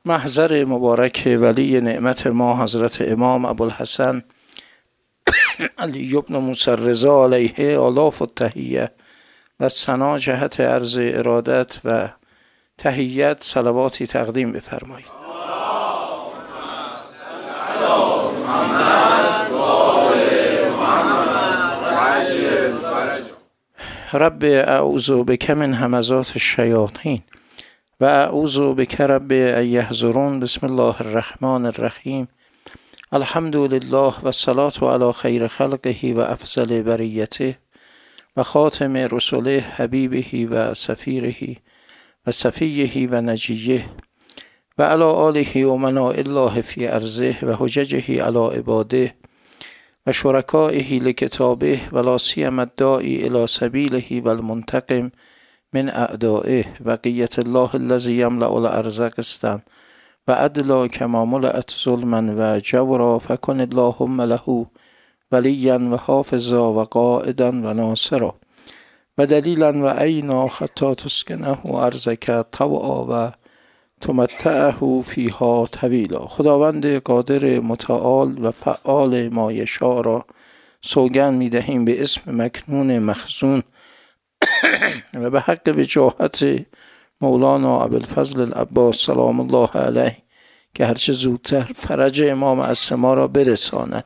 محضر مبارک ولی نعمت ما حضرت امام ابوالحسن علی بن موسی الرضا علیه آلاف التحیه و ثنا جهت عرض ارادت و تحیت صلواتی تقدیم بفرمایید. رب اعوذ بک من همزات الشیاطین و اعوذ بک رب ان یحضرون. بسم الله الرحمن الرحیم. الحمد لله و الصلاة علی خیر خلقه و افضل بریته و خاتم رسله حبیبه و سفیره و صفیه و نجیه و علی آله و مناء الله فی ارضه و حججه علی عباده و شرکائه لکتابه و لا سیما الداعی الی سبیله و المنتقم من اعدائه بقیت الله الذی یملأ الارض قسطا و عدلا کما ملأت ظلما و جورا فکن اللهم له ولیا و حافظا و قائدا و ناصرا و دلیلا و عینا حتی تسکنه ارضک طوعا و تمتعه فیها طویلا. خداوند قادر متعال و فعال ما یشاء را سوگند می دهیم به اسم مکنون مخزون و به حق وجاهت مولانا ابوالفضل العباس سلام الله علیه که هرچه زودتر فرج امام عصر ما را برساند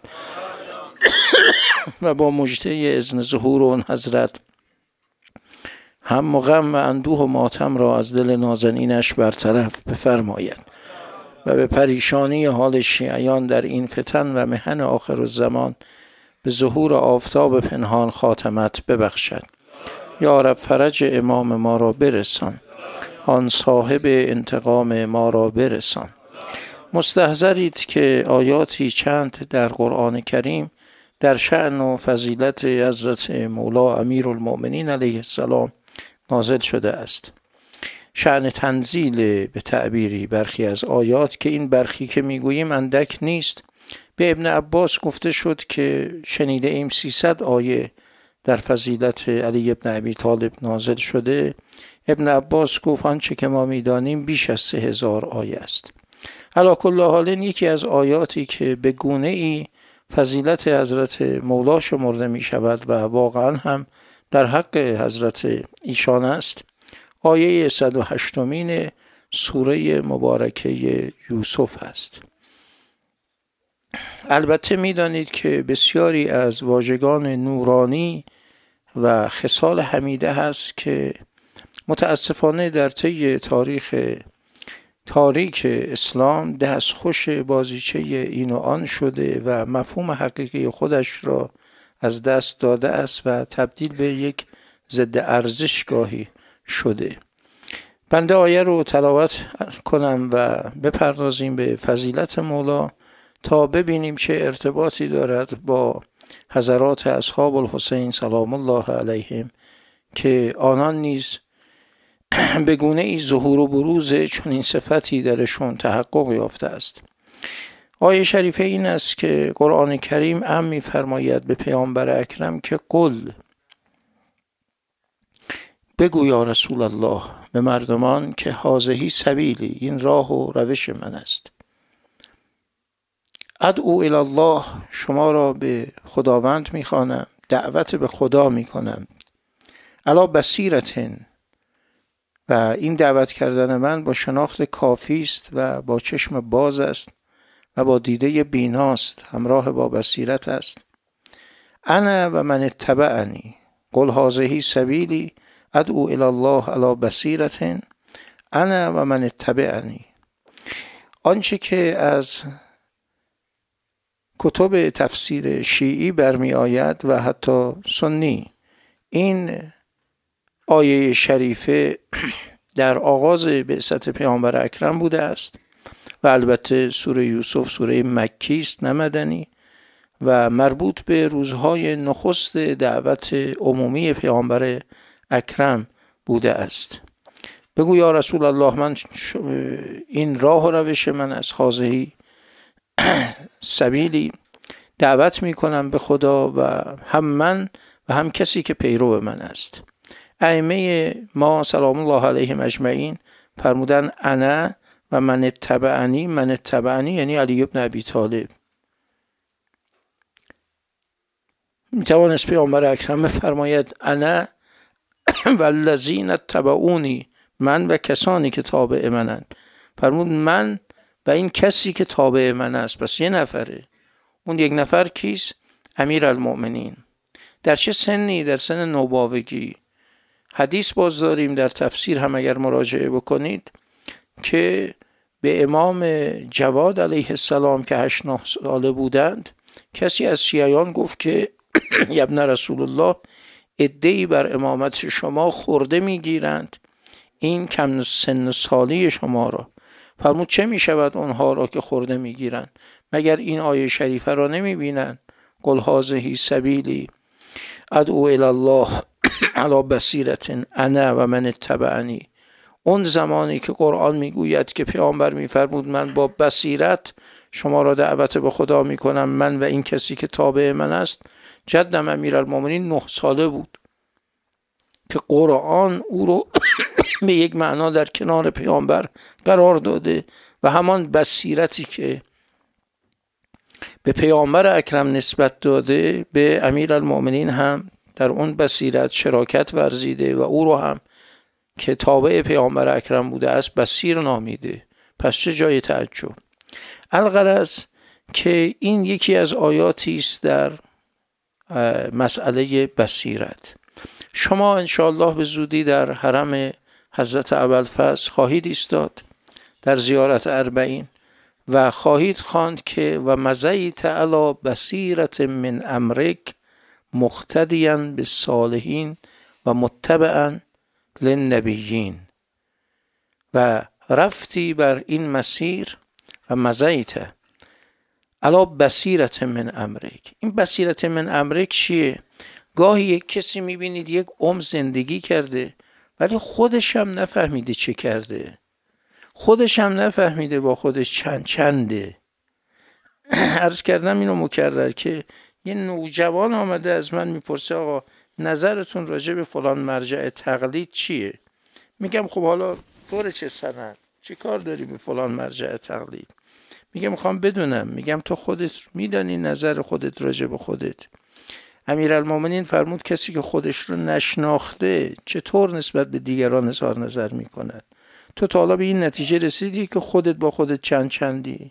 و با مژده اذن ظهور اون حضرت هم و غم و اندوه و ماتم را از دل نازنینش برطرف بفرماید و به پریشانی حال شیعیان در این فتن و محن آخر الزمان به ظهور آفتاب پنهان خاتمت ببخشد. یا رب فرج امام ما را برسان، آن صاحب انتقام ما را برسان. مستحضرید که آیاتی چند در قرآن کریم در شأن و فضیلت حضرت مولا امیرالمؤمنین علیه السلام نازل شده است. شأن تنزیل به تعبیری برخی از آیات که این برخی که میگوییم اندک نیست. به ابن عباس گفته شد که شنیده ایم 300 آیه در فضیلت علی ابن ابی طالب نازل شده. ابن عباس گفت آنچه که ما میدانیم بیش از 3000 آیه است. علی کل حال یکی از آیاتی که به گونه ای فضیلت حضرت مولا شمرده می شود و واقعا هم در حق حضرت ایشان است، آیه 108 سوره مبارکه یوسف است. البته می دانید که بسیاری از واژگان نورانی و خصال حمیده هست که متاسفانه در طی تاریک اسلام دستخوش بازیچه این و آن شده و مفهوم حقیقی خودش را از دست داده است و تبدیل به یک ضد ارزش گاهی شده. بنده آیه رو تلاوت کنم و بپردازیم به فضیلت مولا تا ببینیم چه ارتباطی دارد با حضرات اصحاب الحسین سلام الله علیهم که آنان نیز به گونه ای ظهور و بروز چنین صفتی درشون تحقق یافته است. آیه شریفه این است که قرآن کریم امر می‌فرماید به پیامبر اکرم که قل، بگو یا رسول الله به مردمان که هذه سبیلی، این راه و روش من است، ادعو الی الله، شما را به خداوند میخوانم، دعوت به خدا میکنم، علی بصیرة، و این دعوت کردن من با شناخت کافی است و با چشم باز است و با دیده بیناست، همراه با بصیرت است. انا و من اتبعنی، قل هذه سبیلی ادعو الی الله علی بصیرة انا و من اتبعنی. آنچه که از کتب تفسیر شیعی برمی آید و حتی سنی، این آیه شریفه در آغاز بعثت پیامبر اکرم بوده است و البته سوره یوسف سوره مکی است نه مدنی و مربوط به روزهای نخست دعوت عمومی پیامبر اکرم بوده است. بگو یا رسول الله من این راه و روش من از هذه سبیلی دعوت می کنم به خدا و هم من و هم کسی که پیرو من است. ائمه ما سلام الله علیهم اجمعین فرمودن انا و من اتبعنی یعنی علی ابن ابی طالب. میتوانست پیامبر اکرم بفرماید انا والذین اتبعونی، من و کسانی که تابع منند. فرمود من و این کسی که تابع من است. پس یه نفره. اون یک نفر کیست؟ امیرالمؤمنین. در چه سنی؟ در سن نوباوگی. حدیث باز داریم در تفسیر هم اگر مراجعه بکنید که به امام جواد علیه السلام که 8-9 ساله بودند کسی از شیعیان گفت که ابن رسول الله عده‌ای بر امامت شما خورده میگیرند این کم سن سالی شما را. فرمود چه می شود اونها را که خورده میگیرند؟ مگر این آیه شریفه را نمی بینند؟ قل هذه سبیلی ادعو الی الله علی بصیرة انا و من اتبعنی. اون زمانی که قرآن میگوید که پیامبر میفرمود من با بصیرت شما را دعوت به خدا میکنم، من و این کسی که تابع من است، جدم امیرالمؤمنین 9 ساله بود که قرآن او رو به یک معنا در کنار پیامبر قرار داده و همان بصیرتی که به پیامبر اکرم نسبت داده به امیرالمؤمنین هم در اون بصیرت شراکت ورزیده و او رو هم که تابع پیامبر اکرم بوده است بصیر نامیده. پس چه جای تعجب. الغرض که این یکی از آیاتی است در مسئله بصیرت. شما انشاءالله به زودی در حرم حضرت ابوالفضل خواهید ایستاد در زیارت 40 و خواهید خواند که و مضیت علی بصیرة من امرک مقتدیا بالصالحین و متبعا للنبیین، و رفتی بر این مسیر و مضیت علی بصیرة من امرک. این بصیرة من امرک چیه؟ گاهی یک کسی میبینید یک عمر زندگی کرده ولی خودش هم نفهمیده چه کرده، خودش هم نفهمیده با خودش چنده. عرض کردم اینو مکرر که یه نوجوان آمده از من میپرسه آقا نظرتون راجع به فلان مرجع تقلید چیه؟ میگم خب حالا طور چه سند؟ چی کار داری به فلان مرجع تقلید؟ میگم میخوام بدونم. میگم تو خودت میدانی نظر خودت راجع به خودت؟ امیرالمؤمنین فرمود کسی که خودش رو نشناخته چطور نسبت به دیگران اظهار نظر میکند؟ تو تا حالا به این نتیجه رسیدی که خودت با خودت چندی؟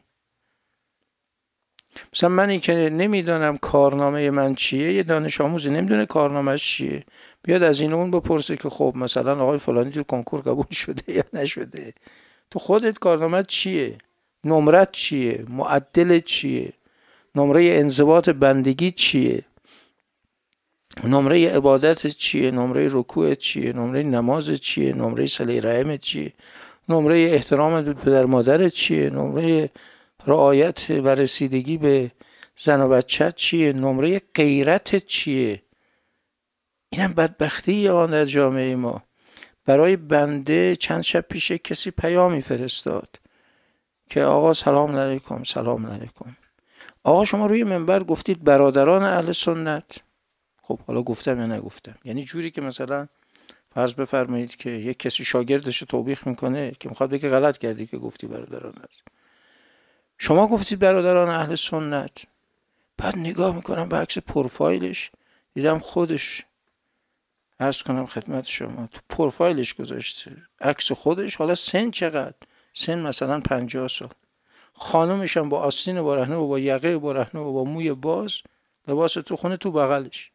مثلا منی که نمیدونم کارنامه من چیه، یه دانش آموزی نمیدونه کارنامه‌اش چیه، بیاد از این اون بپرسه که خب مثلا آقای فلانی تو کنکور قبول شده یا نشده. تو خودت کارنامه‌ت چیه؟ نمرت چیه؟ معدلت چیه؟ نمره انضباط بندگی چیه؟ نمره عبادت چیه؟ نمره رکوع چیه؟ نمره نماز چیه؟ نمره صله رحم چیه؟ نمره احترام به پدر مادر چیه؟ نمره رعایت و رسیدگی به زن و بچه چیه؟ نمره غیرت چیه؟ اینم بدبختی آن در جامعه ما. برای بنده چند شب پیش کسی پیامی فرستاد که آقا سلام علیکم. سلام علیکم. آقا شما روی منبر گفتید برادران اهل سنت. خب حالا گفتم یا نگفتم؟ یعنی جوری که مثلا فرض بفرمایید که یک کسی شاگردش رو توبیخ میکنه که میخواد بگه غلط کردی که گفتی برادران است. شما گفتید برادران اهل سنت. بعد نگاه میکنم به عکس پروفایلش، دیدم خودش، عرض کنم خدمت شما، تو پروفایلش گذاشته عکس خودش. حالا سن چقدر؟ سن مثلا 50 سال. خانمش هم با آستین برهنه و با یقه برهنه و با موی باز، لباس تو خونه تو بغلش.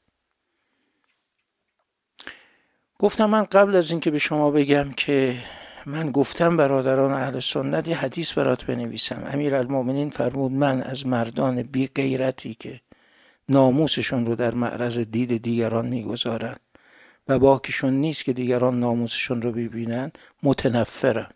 گفتم من قبل از این که به شما بگم که من گفتم برادران اهل سنت، یه حدیث برات بنویسم. امیرالمؤمنین فرمود من از مردان بی غیرتی که ناموسشون رو در معرض دید دیگران میگذارن و باکشون نیست که دیگران ناموسشون رو ببینن متنفرم.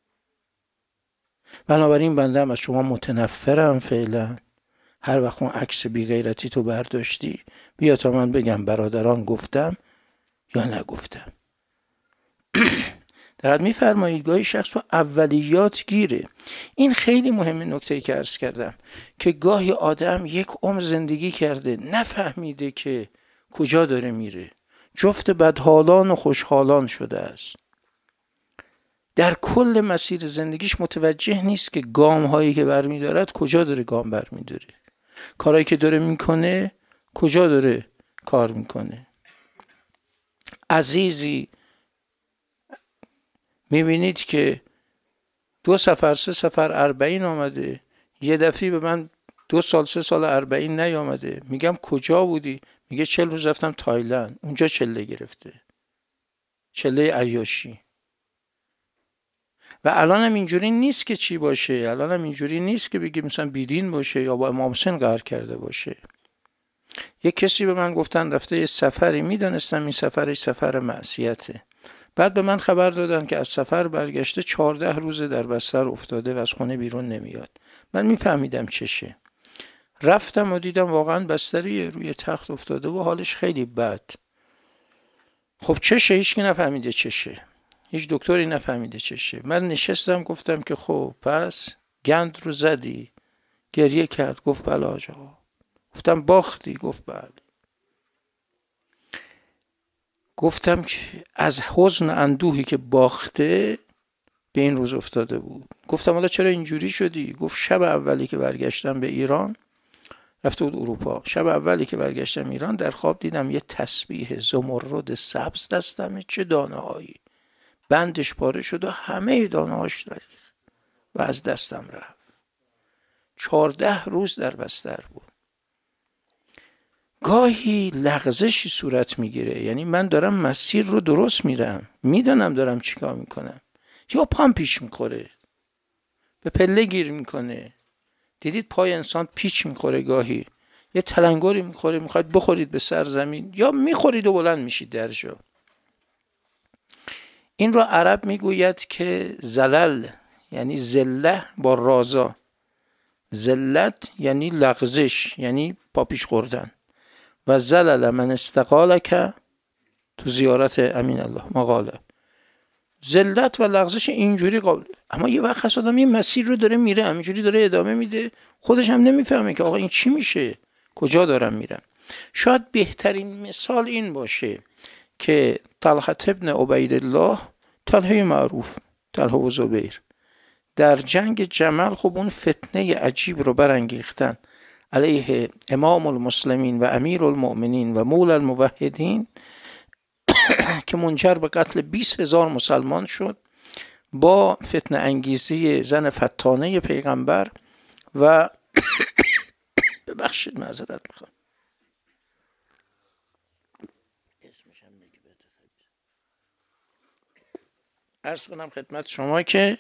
بنابراین بنده هم از شما متنفرم فعلا. هر وقت اون عکس بی غیرتی تو برداشتی بیا تا من بگم برادران گفتم یا نگفتم. دقیق میفرمایید گاهی شخص رو اولیات گیره. این خیلی مهمه. نکته‌ای که عرض کردم که گاهی آدم یک عمر زندگی کرده نفهمیده که کجا داره میره، جفت بدحالان و خوشحالان شده است. در کل مسیر زندگیش متوجه نیست که گام هایی که برمیدارد کجا داره گام برمیداره، کارهایی که داره میکنه کجا داره کار میکنه. عزیزی میبینید که 2 سفر 3 سفر 40 آمده، یه دفعه به من 2 سال 3 سال 40 نیامده. میگم کجا بودی؟ میگه 40 روز رفتم تایلند، اونجا چله گرفته، چله عیاشی. و الان هم اینجوری نیست که چی باشه، الان هم اینجوری نیست که بگی مثلا بیدین باشه یا با امام حسین قهر کرده باشه. یک کسی به من گفتن رفته یه سفری، میدونستم این سفرش سفر معصیته، بعد به من خبر دادن که از سفر برگشته 14 روز در بستر افتاده و از خونه بیرون نمیاد. من میفهمیدم چشه. رفتم و دیدم واقعا بستری روی تخت افتاده و حالش خیلی بد. خب چشه؟ هیچ کی نفهمیده چشه، هیچ دکتری نفهمیده چشه. من نشستم گفتم که خب پس گند رو زدی؟ گریه کرد، گفت بله حاج آقا. گفتم باختی؟ گفت بله. گفتم که از حزن اندوهی که باخته به این روز افتاده بود. گفتم حالا چرا اینجوری شدی؟ گفت شب اولی که برگشتم به ایران، رفته بود اروپا، شب اولی که برگشتم ایران در خواب دیدم یه تسبیح زمرد سبز دستمه، چه دانه هایی، بندش پاره شد و همه دانه هاش و از دستم رفت. 14 روز در بستر بود. گاهی لغزشی صورت میگیره، یعنی من دارم مسیر رو درست میرم، میدونم دارم چیکار میکنم، یا پام پیش میخوره، به پله گیر میکنه. دیدید پای انسان پیچ میخوره، گاهی یه تلنگری میخوره، میخواید بخورید به سر زمین، یا میخورید و بلند میشید در جا. این رو عرب میگوید که زلل یعنی زله با رازا، زلت یعنی لغزش، یعنی پا پیش خوردن. و زلل من استقالک تو زیارت امین الله مقاله. ذلت و لغزش اینجوری قابل، اما یه وقت هست آدم یه مسیر رو داره میره، همینجوری داره ادامه میده، خودش هم نمیفهمه که آقا این چی میشه، کجا دارم میرم. شاید بهترین مثال این باشه که طلحه ابن عبیدالله، طلحه معروف، طلحه و زبیر، در جنگ جمل خب اون فتنه عجیب رو برانگیختن علیه امام المسلمین و امیر المؤمنین و مولا الموحدین که منجر به قتل 20,000 مسلمان شد با فتنه انگیزی زن فتانه پیغمبر و ببخشید معذرت میخوام، عرض کنم خدمت شما که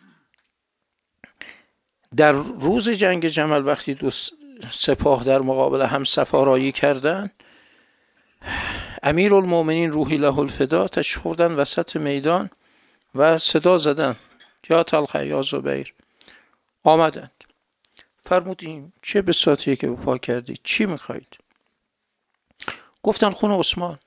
در روز جنگ جمل وقتی 2 سپاه در مقابل هم سفارایی کردن، امیر المؤمنین روحی له الفدا تشریف بردن وسط میدان و صدا زدن یا طلحه یا زبیر. آمدند، فرمودیم چه بساطیه که به پا کردید، چی میخواید؟ گفتن خون عثمان.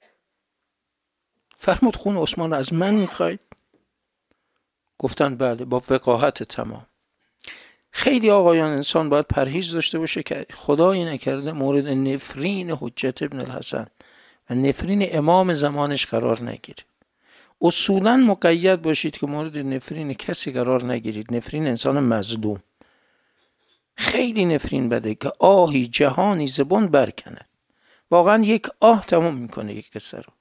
فرمود خون عثمان از من میخواید؟ گفتن بله، با وقاحت تمام. خیلی آقایان انسان باید پرهیز داشته باشه که خدایی نکرده مورد نفرین حجت ابن الحسن و نفرین امام زمانش قرار نگیره. اصولا مقید باشید که مورد نفرین کسی قرار نگیرید، نفرین انسان مظلوم. خیلی نفرین بده که آهی جهانی زبون برکنه، واقعا یک آه تمام میکنه یک قصه رو.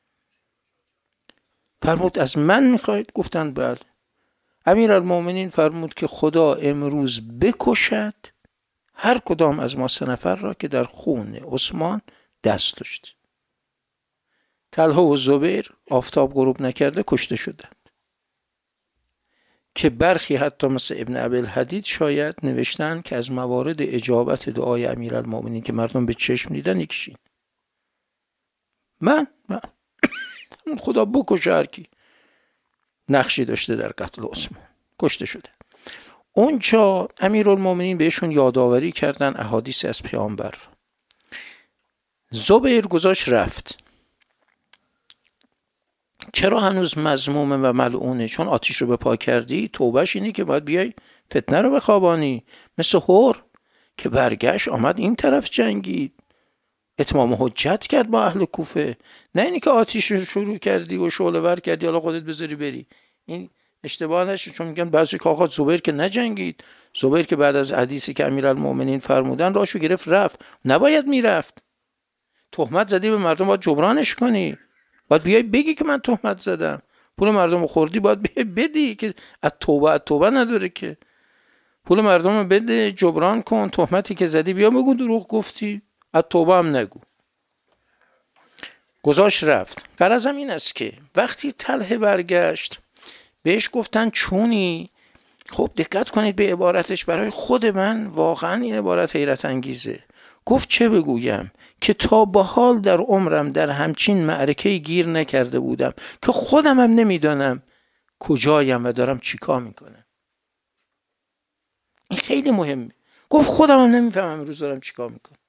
فرمود از من میخواید؟ گفتن بله. امیر المؤمنین فرمود که خدا امروز بکشد هر کدام از ما 3 نفر را که در خون عثمان دست داشت. طلحه و زبیر آفتاب غروب نکرده کشته شدند، که برخی حتی مثل ابن ابی‌الحدید شاید نوشتن که از موارد اجابت دعای امیرالمومنین که مردم به چشم دیدن یکیشین. من خدا بکشه هر کی نقشی داشته در قتل عثمان، کشته شده. اونجا امیرالمومنین بهشون یادآوری کردن احادیث از پیامبر. زبیر گذاشت رفت. چرا هنوز مذمومه و ملعونه؟ چون آتیش رو به پا کردی. توبهش اینه که باید بیای فتنه رو بخوابانی، مثل هور که برگشت آمد این طرف جنگید، اتمام حجت کرد با اهل کوفه. نه اینی که آتیش رو شروع کردی و شعله ور کردی حالا خودت بذاری بری. این اشتباه نشه، چون میگن بعضی که آقا زبیر که نجنگید، زبیر که بعد از حدیثی که امیرالمومنین فرمودن راشو گرفت رفت، نباید میرفت. تهمت زدی به مردم باید جبرانش کنی، باید بیای بگی که من تهمت زدم. پول مردم خوردی باید بیای بدی که از توبه نداره که. پول مردم رو بده، جبران کن. تهمتی که زدی بیا بگو دروغ گفتی، از توبه هم نگو. گذاشت رفت. غرضم این است که وقتی طلحه برگشت بهش گفتن چونی؟ خب دقت کنید به عبارتش، برای خود من واقعا این عبارت حیرت انگیزه. گفت چه بگویم که تا به حال در عمرم در همچین معرکه گیر نکرده بودم که خودم هم نمیدانم کجایم و دارم چیکار میکنم. این خیلی مهمه. گفت خودم هم نمیفهمم امروز دارم چیکار میکنم.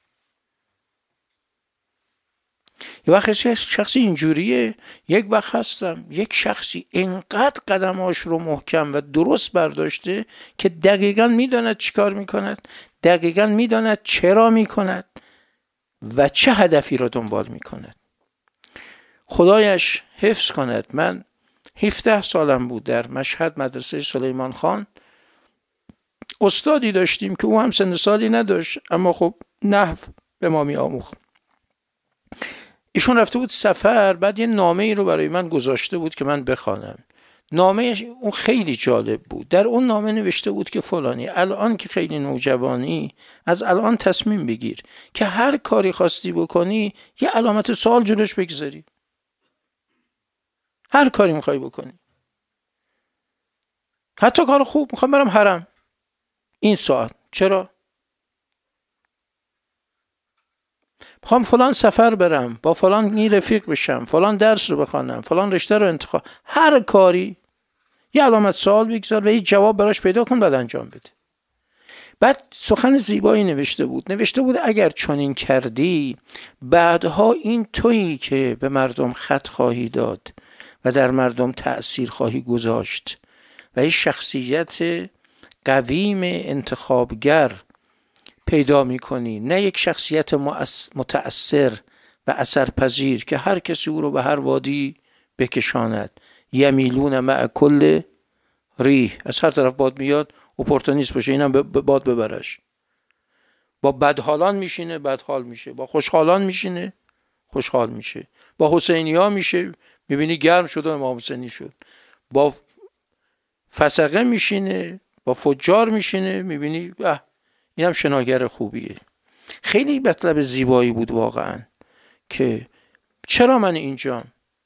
یه وقت شخصی اینجوریه، یک وقت هستم یک شخصی اینقدر قدماش رو محکم و درست برداشته که دقیقاً میداند چیکار میکند، دقیقاً میداند چرا میکند و چه هدفی رو دنبال میکند. خدایش حفظ کند. من 17 سالم بود، در مشهد مدرسه سلیمان خان استادی داشتیم که او هم سن سالی نداشت، اما خب نحو به ما می آموخت. ایشون رفته بود سفر، بعد یه نامه ای رو برای من گذاشته بود که من بخوانم. نامه اون خیلی جالب بود. در اون نامه نوشته بود که فلانی، الان که خیلی نوجوانی، از الان تصمیم بگیر که هر کاری خواستی بکنی یه علامت سوال جلوش بگذاری. هر کاری میخوای بکنی، حتی کار خوب، میخوام برم حرم این ساعت، چرا؟ میخوام فلان سفر برم، با فلان رفیق بشم، فلان درس رو بخوانم، فلان رشته رو انتخاب. هر کاری یه علامت سوال بگذار و یه جواب براش پیدا کن، بعد انجام بده. بعد سخن زیبایی نوشته بود اگر چنین کردی بعدها این تویی که به مردم خط خواهی داد و در مردم تأثیر خواهی گذاشت و این شخصیت قویم انتخابگر پیدا میکنی، نه یک شخصیت متأثر و اثرپذیر که هر کسی او رو به هر وادی بکشاند. یمیلون مع کل ریح، از هر طرف باد میاد اپورتونیست باشه، اینم باد ببرش. با بدحالان میشینه بدحال میشه، با خوشحالان میشینه خوشحال میشه، با حسینی ها میشه میبینی گرم شد و امام حسینی شد، با فسقه میشینه با فجار میشینه میبینی اینم شناگر خوبیه. خیلی مطلب زیبایی بود واقعا که چرا من اینجام.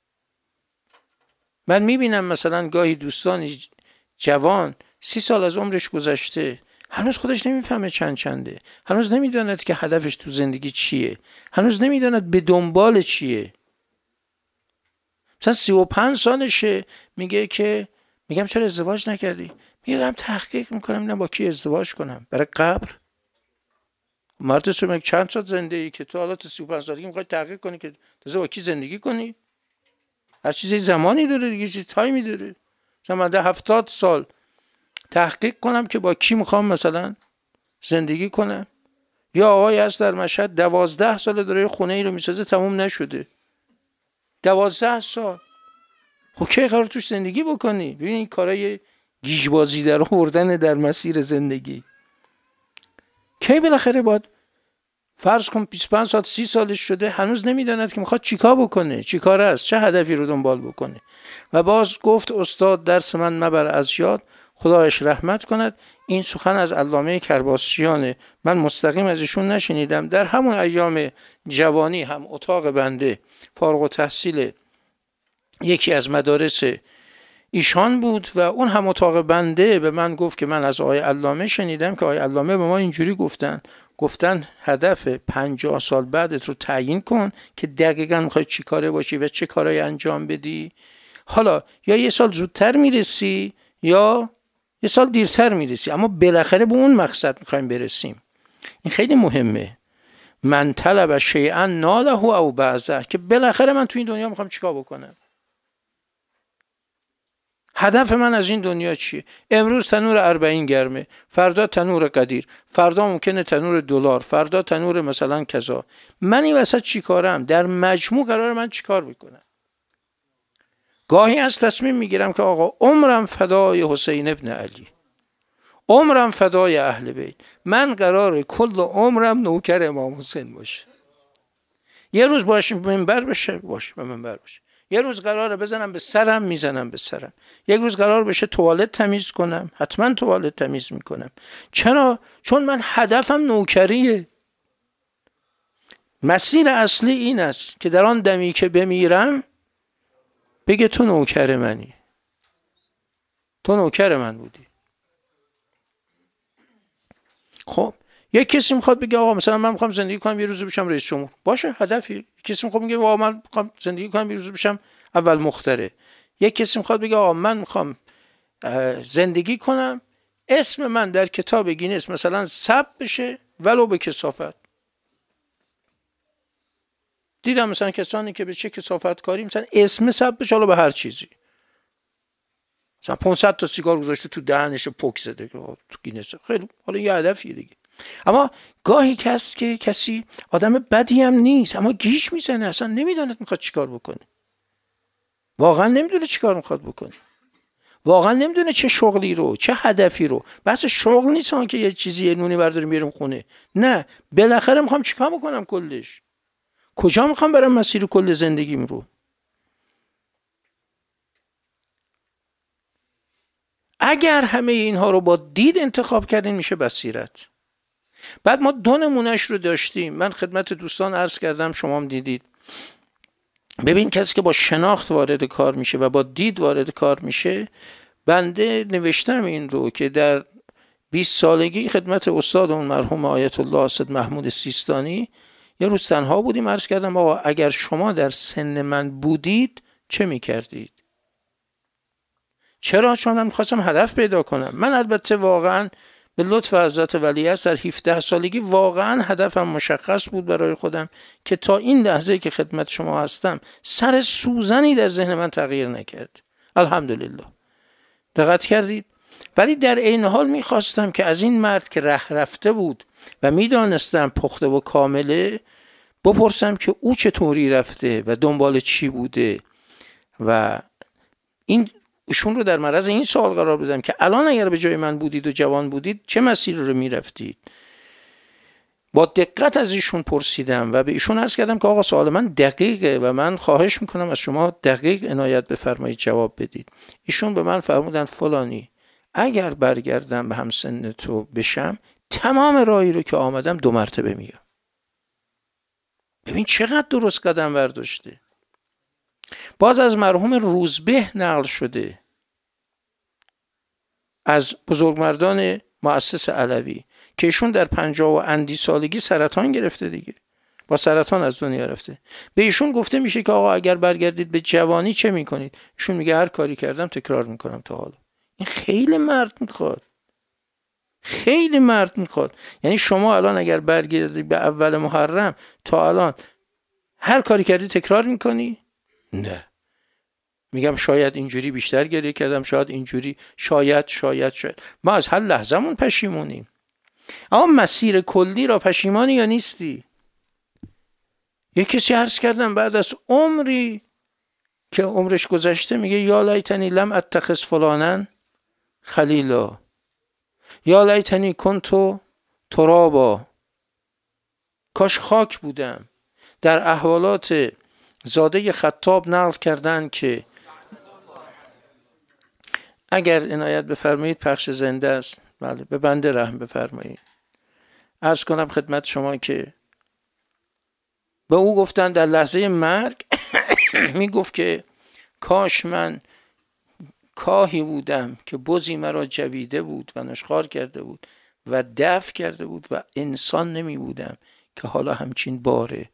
من میبینم مثلا گاهی دوستانی جوان 30 سال از عمرش گذشته، هنوز خودش نمیفهمه چنده، هنوز نمیداند که هدفش تو زندگی چیه، هنوز نمیداند به دنبال چیه. مثلا 35 سالشه میگه که میگم چرا ازدواج نکردی؟ میگه دارم تحقیق میکنم نه با کی ازدواج کنم، برای قبر. مرد سو چند سال زندگی که تو حالا تو 35 سالگی میخوای تحقیق کنی که تازه با کی زندگی کنی؟ هر چیزی زمانی داره دیگه، چیزی تایمی داره. مثلا من 70 سال تحقیق کنم که با کی میخوام مثلا زندگی کنم. یا آقای هست در مشهد 12 سال داره خونه ای رو میسازه تموم نشده، 12 سال. خب کی قرار توش زندگی بکنی؟ ببین این کارای گیجبازی در آوردن در مسیر زندگی. کی بالاخره باید فرض کن 25 سال 30 سالش شده هنوز نمیداند که میخواد چیکار بکنه، چیکار است، چه هدفی رو دنبال بکنه. و باز گفت استاد درس من مبر از یاد، خدایش رحمت کند. این سخن از علامه کرباسیانه، من مستقیم ازشون نشنیدم. در همون ایام جوانی هم اتاق بنده فارغ التحصیل یکی از مدارس ایشان بود و اون هم اتاق بنده به من گفت که من از آقای علامه شنیدم که آقای علامه به ما اینجوری گفتن هدف 50 سال بعدت رو تعیین کن که دقیقاً میخوای چی کاره باشی و چه کارایی انجام بدی. حالا یا یه سال زودتر میرسی یا یه سال دیرتر میرسی، اما بالاخره به اون مقصد میخوایم برسیم. این خیلی مهمه. من طلب شیئا ناله او بعضه، که بالاخره من تو این دنیا میخوام چیکار بکنم. هدف من از این دنیا چیه؟ امروز تنور 40 گرمه، فردا تنور قدیر، فردا ممکنه تنور دلار، فردا تنور مثلا کذا. من این وسط چی کارم؟ در مجموع قرار من چی کار بکنم؟ گاهی از تصمیم میگیرم که آقا عمرم فدای حسین ابن علی، عمرم فدای اهل بیت، من قراره کل عمرم نوکر امام حسین باشه. یه روز باشه منبر بشه، باشه به منبر باشه. یه روز قراره بزنم به سرم، میزنم به سرم. یک روز قرار بشه توالت تمیز کنم، حتما توالت تمیز میکنم. چرا؟ چون من هدفم نوکریه. مسیر اصلی این است که در آن دمی که بمیرم بگه تو نوکر منی، تو نوکر من بودی. خب یک کسی میخواد بگه آقا مثلا من میخوام زندگی کنم یه روز بشم رئیس جمهور، باشه هدفی. کسی میخواد بگه آقا من میخوام زندگی کنم یه روز بشم اول مخترع. یک کسی میخواد بگه آقا من میخوام زندگی کنم اسم من در کتاب گینس مثلا ثبت بشه ولو به کثافت. دیدم مثلا کسانی که به چه کثافت کاری مثلا اسم ثبت بشه، حالا به هر چیزی، مثلا 500 تا سیگار گذاشته تو دهنش پک زده تو گینس، خیلی حالا یه هدفیه دیگه. اما گاهی کسی آدم بدی هم نیست اما گیج میزنه، اصلا نمیدونه میخواد چیکار بکنه، واقعا نمیدونه چیکار میخواد بکنه، واقعا نمیدونه چه شغلی رو چه هدفی رو. بس شغل نیست که یه چیزی یه نونی برداریم میریم خونه، نه بالاخره میخوام چیکار بکنم، کلش کجا میخوام برم، مسیر کل زندگیم رو. اگر همه اینها رو با دید انتخاب کردین میشه بصیرت. بعد ما 2 نمونهش رو داشتیم، من خدمت دوستان عرض کردم، شما هم دیدید. ببین کسی که با شناخت وارد کار میشه و با دید وارد کار میشه، بنده نوشتم این رو که در 20 سالگی خدمت استادمون مرحوم آیت الله اسد محمود سیستانی یه روز تنها بودیم، عرض کردم آقا اگر شما در سن من بودید چه میکردید؟ چرا؟ چون من میخواستم هدف پیدا کنم. من البته واقعا به لطف حضرت ولیعصر در 17 سالگی واقعا هدفم مشخص بود برای خودم که تا این لحظه که خدمت شما هستم سر سوزنی در ذهن من تغییر نکرد، الحمدلله. دقت کردید؟ ولی در این حال میخواستم که از این مرد که رفته بود و میدانستم پخته و کامله بپرسم که او چطوری رفته و دنبال چی بوده و ایشون رو در معرض این سوال قرار بدم که الان اگر به جای من بودید و جوان بودید چه مسیر رو میرفتید. با دقت از ایشون پرسیدم و به ایشون عرض کردم که آقا سوال من دقیقه و من خواهش میکنم از شما دقیق عنایت بفرمایید جواب بدید. ایشون به من فرمودن فلانی اگر برگردم به همسن تو بشم تمام راهی رو که آمدم 2 مرتبه میام. ببین چقدر درست قدم برداشته. باز از مرحوم روزبه نقل شده از بزرگمردان مؤسس علوی که ایشون در 50 و اندی سالگی سرطان گرفته دیگه، با سرطان از دنیا رفته. به ایشون گفته میشه که آقا اگر برگردید به جوانی چه میکنید؟ ایشون میگه هر کاری کردم تکرار میکنم تا حالا. این خیلی مرد میخواد، خیلی مرد میخواد. یعنی شما الان اگر برگردید به اول محرم تا الان هر کاری کردی تکرار میکنی؟ نه. میگم شاید اینجوری بیشتر گریه کردم، شاید اینجوری، شاید ما از هر لحظه‌مون پشیمونیم. اما مسیر کلی را پشیمانی یا نیستی؟ یک کسی عرض کردم بعد از عمری که عمرش گذشته میگه یا لیتنی لم اتخذ فلانا خلیلا، یا لیتنی کنتو ترابا، کاش خاک بودم. در احوالات زاده خطاب نقل کردن که اگر عنایت بفرمایید پخش زنده است، بله به بنده رحم بفرمایید. عرض کنم خدمت شما که به او گفتن در لحظه مرگ می گفت که کاش من کاهی بودم که بزی مرا جویده بود و نشخوار کرده بود و دفع کرده بود و انسان نمی بودم که حالا همچین باره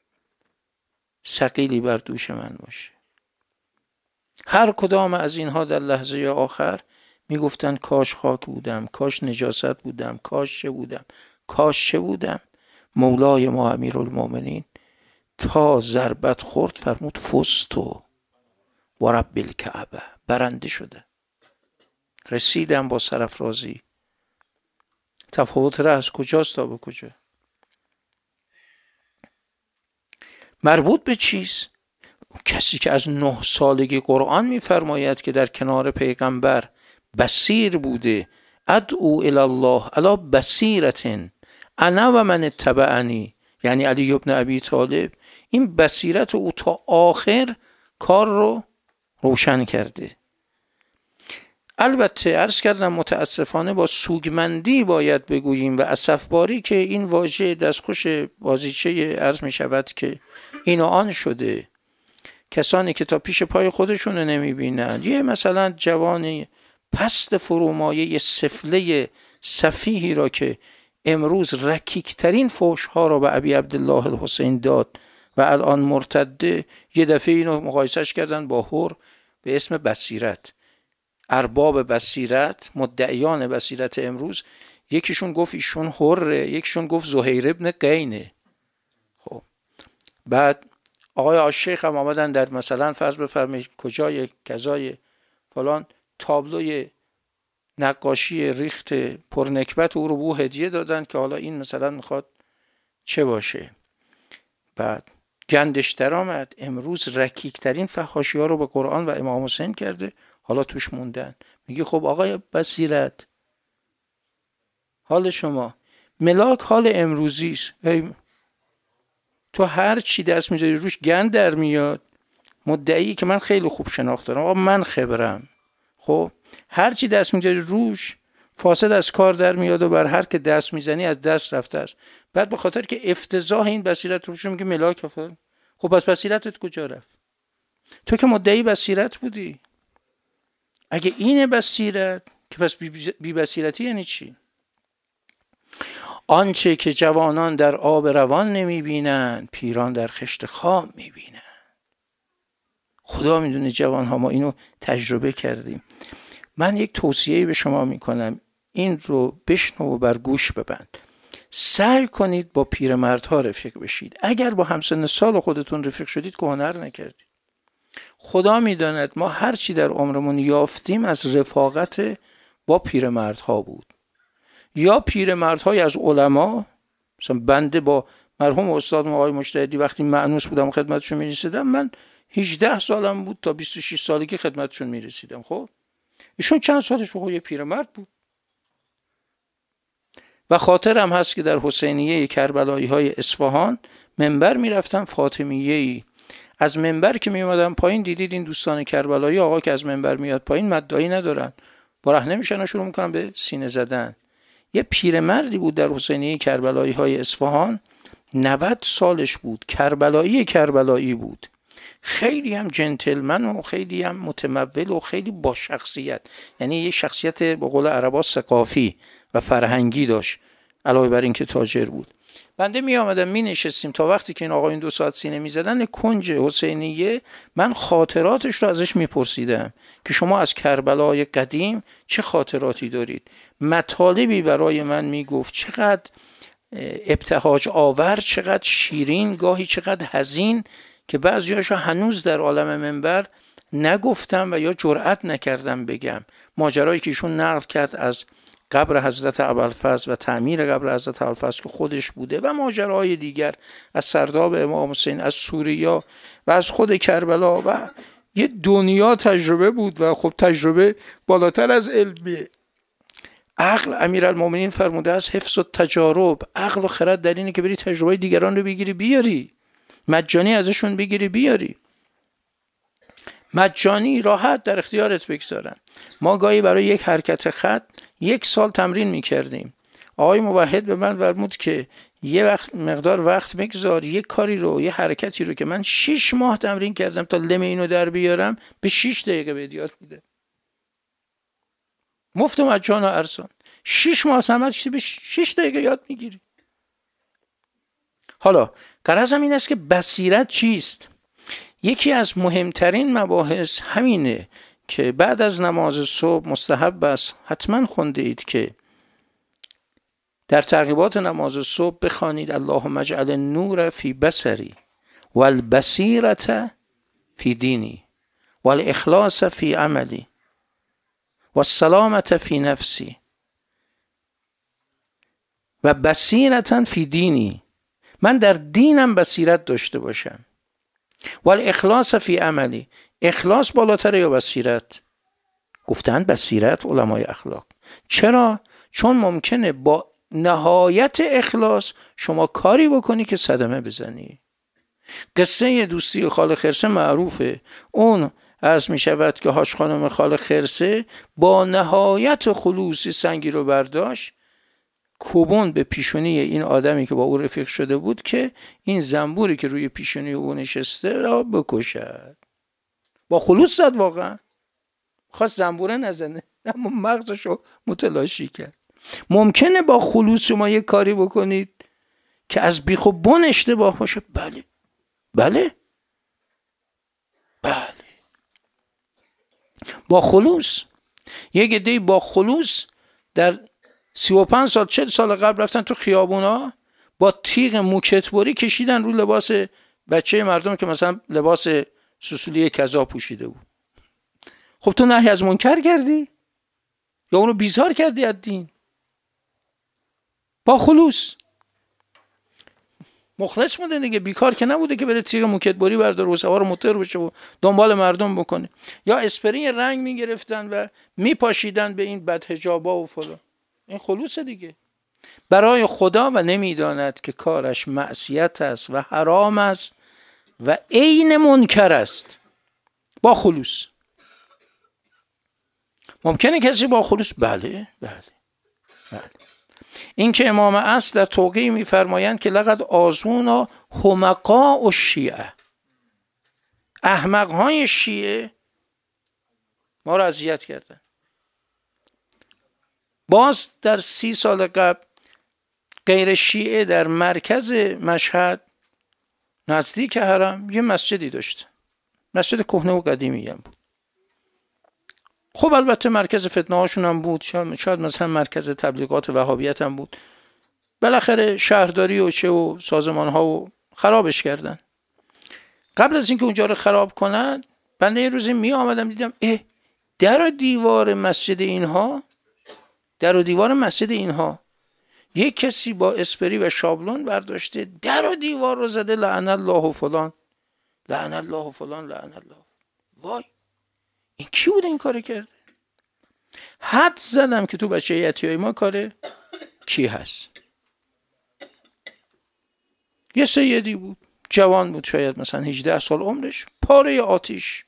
ثقیلی بر دوش من باشه. هر کدام از اینها در لحظه آخر میگفتن کاش خاک بودم، کاش نجاست بودم، کاش چه بودم. مولای ما امیرالمومنین تا ضربت خورد فرمود فزتو و رب الکعبه، برنده شده، رسیدم با سرافرازی. تفاوت را از کجاست تا به کجا؟ مربوط به چیست؟ کسی که از 9 سالگی قرآن میفرماید که در کنار پیغمبر بصیر بوده، ادعو الی الله علی بصیرة انا و من اتبعنی، یعنی علی ابن ابی طالب، این بصیرت او تا آخر کار رو روشن کرده. البته عرض کردم متاسفانه با سوگمندی باید بگوییم و اسفباری که این واژه دستخوش بازیچه عرض می شود که این و آن شده. کسانی که تا پیش پای خودشون رو نمی بینن، یه مثلا جوانی پست فرومایه سفله سفیهی را که امروز رکیکترین فحش ها را به ابی عبدالله الحسین داد و الان مرتده، یه دفعه اینو مقایسش کردن با هور به اسم بصیرت. ارباب بصیرت، مدعیان بصیرت امروز، یکیشون گفت ایشون هوره، یکیشون گفت زهیر ابن قینه. خب بعد آقای عاشق هم آمدن در مثلا فرض بفرمایید کجای کذای فلان تابلوی نقاشی ریخت پرنکبت او رو به هدیه دادن که حالا این مثلا میخواد چه باشه. بعد گندش در آمد، امروز رکیکترین فحاشی ها رو به قرآن و امام حسین کرده، حالا توش موندن. میگه خب آقای بصیرت، حال شما ملاک حال امروزیست، تو هر چی دست میذاری روش گند در میاد. مدعی که من خیلی خوب شناخت دارم، آقا من خبرم، خب هر چی دست میذاری روش فاسد از کار در میاد و بر هر که دست میزنی از دست رفته است. بعد به خاطر که افتضاح این بصیرت روش میگه ملاک افضل. خب پس بصیرتت کجا رفت؟ تو که مدعی بصیرت بودی. اگه این بصیرت که پس بی بصیرتی یعنی چی؟ آنچه که جوانان در آب روان نمی بینن، پیران در خشت خام می بینن. خدا میدونه جوان ها ما اینو تجربه کردیم. من یک توصیه به شما میکنم، این رو بشنو و بر گوش ببند. سعی کنید با پیرمردها رفیق بشید. اگر با همسن سال خودتون رفیق شدید که هنر نکردید. خدا میداند ما هر چی در عمرمون یافتیم از رفاقت با پیرمردها بود، یا پیرمردهای از علما. مثلا بنده با مرحوم استاد آقای مجتهدی وقتی مأنوس بودم خدمتشون میرسیدم، من 18 سالم بود تا 26 سالگی خدمتشون میرسیدم. خب ایشون چند سالش بود، یه پیرمرد بود. و خاطرم هست که در حسینیه کربلایی های اصفهان منبر میرفتم، فاطمیه‌ای، از منبر که میومدم پایین دیدید این دوستان کربلایی، آقا که از منبر میاد پایین مدعی ندارن، برهنه میشن و شروع میکنن به سینه زدن. یه پیرمردی بود در حسینیه کربلایی های اصفهان، 90 سالش بود، کربلایی بود، خیلی هم جنتلمن و خیلی هم متمول و خیلی با شخصیت، یعنی یه شخصیت به قول عربا ثقافی و فرهنگی داشت، علاوه بر این که تاجر بود. بنده می آمدم می نشستیم تا وقتی که این آقایون 2 ساعت سینه می زدن کنج حسینیه، من خاطراتش رو ازش می پرسیدم که شما از کربلای قدیم چه خاطراتی دارید. مطالبی برای من می گفت، چقدر ابتهاج آور، چقدر شیرین، گاهی چقدر حزین، که بعضیاشو هنوز در عالم منبر نگفتم و یا جرأت نکردم بگم. ماجرایی که ایشون نقل کرد از قبر حضرت ابوالفضل و تعمیر قبر حضرت ابوالفضل که خودش بوده، و ماجراهای دیگر از سرداب امام حسین، از سوریا و از خود کربلا، و یه دنیا تجربه بود. و خب تجربه بالاتر از علمیه. عقل امیرالمومنین فرموده از حفظ و تجارب، عقل و خرد در اینه که بری تجربه دیگران رو بگیری بیاری، مجانی ازشون بگیری بیاری، مجانی راحت در اختیارت بگذارن. ما گاهی برای یک حرکت خط 1 سال تمرین میکردیم. آقای موحد به من فرمود که یه مقدار وقت بگذار، یک کاری رو، یه حرکتی رو که من 6 ماه تمرین کردم تا لم اینو در بیارم، به 6 دقیقه به یاد میده. مفت و مجان و ارسان. 6 ماه زحمت به 6 دقیقه یاد میگیری. حالا غرضم این است که بصیرت چیست؟ یکی از مهمترین مباحث همینه که بعد از نماز صبح مستحب است حتما خونده اید که در ترغیبات نماز صبح بخوانید اللهم اجعل النور فی بصری والبصیرة فی دینی والاخلاص فی عملی والسلامة فی نفسی و بصیرة فی دینی. من در دینم بصیرت داشته باشم. والاخلاص فی عملی، اخلاص بالاتره یا بصیرت؟ گفتن بصیرت علمای اخلاق. چرا؟ چون ممکنه با نهایت اخلاص شما کاری بکنی که صدمه بزنی. قصه دوستی خال خرسه معروفه. اون عرض می شود که هاش خانم خال خرسه با نهایت خلوصی سنگی رو برداشت، کوبون به پیشونی این آدمی که با او رفیق شده بود که این زنبوری که روی پیشونی او نشسته را بکشد. با خلوص زد، واقعا خواست زنبوره نزنه اما مغزشو متلاشی کرد. ممکنه با خلوص شما یک کاری بکنید که از بیخ و بن اشتباه باشه. بله بله بله، با خلوص. یک عده‌ای با خلوص در 35 سال 40 سال قبل رفتن تو خیابونا با تیغ موکتبری کشیدن رو لباس بچه مردم که مثلا لباس سوسولی کذا پوشیده بود. خب تو نهی از منکر کردی یا اونو بیزار کردی از دین؟ با خلوص. مخلص بوده دیگه، بیکار که نبوده که بره تیغ موکتبری برداره و سوار موتور بشه و دنبال مردم بکنه. یا اسپری رنگ میگرفتن و میپاشیدن به این بدحجابا و فلان. این خلوص دیگه، برای خدا و نمیداند که کارش معصیت است و حرام است و عین منکر است. با خلوص. ممکنه کسی با خلوص بله. این که امام اصل در توقیع میفرمایند که لقد آزونا حمقاء الشیعه، احمقهای شیعه ما را اذیت کردن. باز در 30 سال قبل غیر شیعه در مرکز مشهد نزدیک حرم یه مسجدی داشت، مسجد کهنه و قدیمی هم بود. خب البته مرکز فتنه هاشون هم بود، شاید مثلا مرکز تبلیغات وهابیت هم بود. بالاخره شهرداری و چه و سازمان ها و خرابش کردن. قبل از اینکه اونجا رو خراب کنن بنده یه روزی می آمدم دیدم در و دیوار مسجد اینها یک کسی با اسپری و شابلون برداشته در و دیوار رو زده لعن الله فلان لعن الله فلان لعن الله. وای، این کی بود این کار کرده؟ حد زدم که تو بچه یتیای ما کاره کی هست. یه سیدی بود، جوان بود، شاید مثلا 18 سال عمرش، پاره آتیش.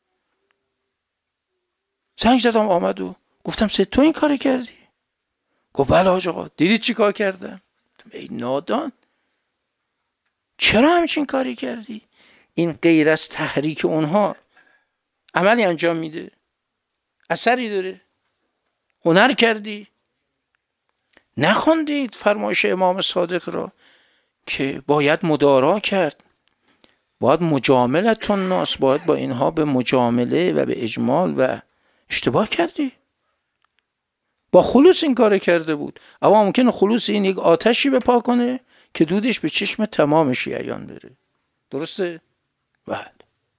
زنگ زدم آمد و گفتم سید تو این کار کردی؟ گفت بله حاج آقا. دیدید چی کار کردم؟ ای نادان، چرا همچین کاری کردی؟ این غیر از تحریک اونها عملی انجام میده؟ اثری داره؟ هنر کردی؟ نخوندید فرمایش امام صادق را که باید مدارا کرد، باید مجاملت الناس، باید با اینها به مجامله و به اجمال و اشتباه کردی؟ با خلوص این کار کرده بود. اما ممکنه خلوص این یک آتشی بپا کنه که دودش به چشم تمام شیعیان بره. درسته؟ بله.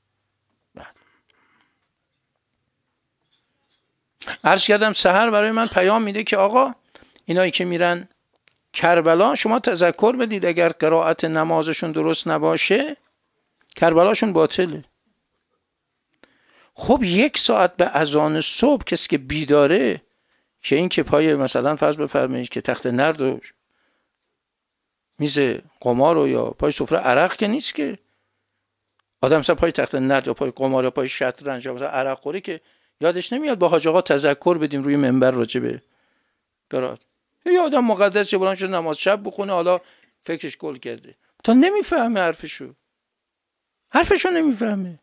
عرض کردم سحر برای من پیام میده که آقا اینایی که میرن کربلا شما تذکر بدید اگر قرائت نمازشون درست نباشه کربلاشون باطله. خب 1 ساعت به اذان صبح کسی که بیداره، که این که پای مثلا فرض بفرمایید که تخت نرد و میز قمار و یا پای سفره عرق که نیست که آدم مثلا پای تخت نرد یا پای قمار یا پای شطرنج یا مثلا عرق خوری که یادش نمیاد با حاج آقا تذکر بدیم روی منبر راجبه قرائت. یا آدم مقدس چه بلند شده نماز شب بخونه حالا فکرش گل کرده تا نمیفهمه حرفشو نمیفهمه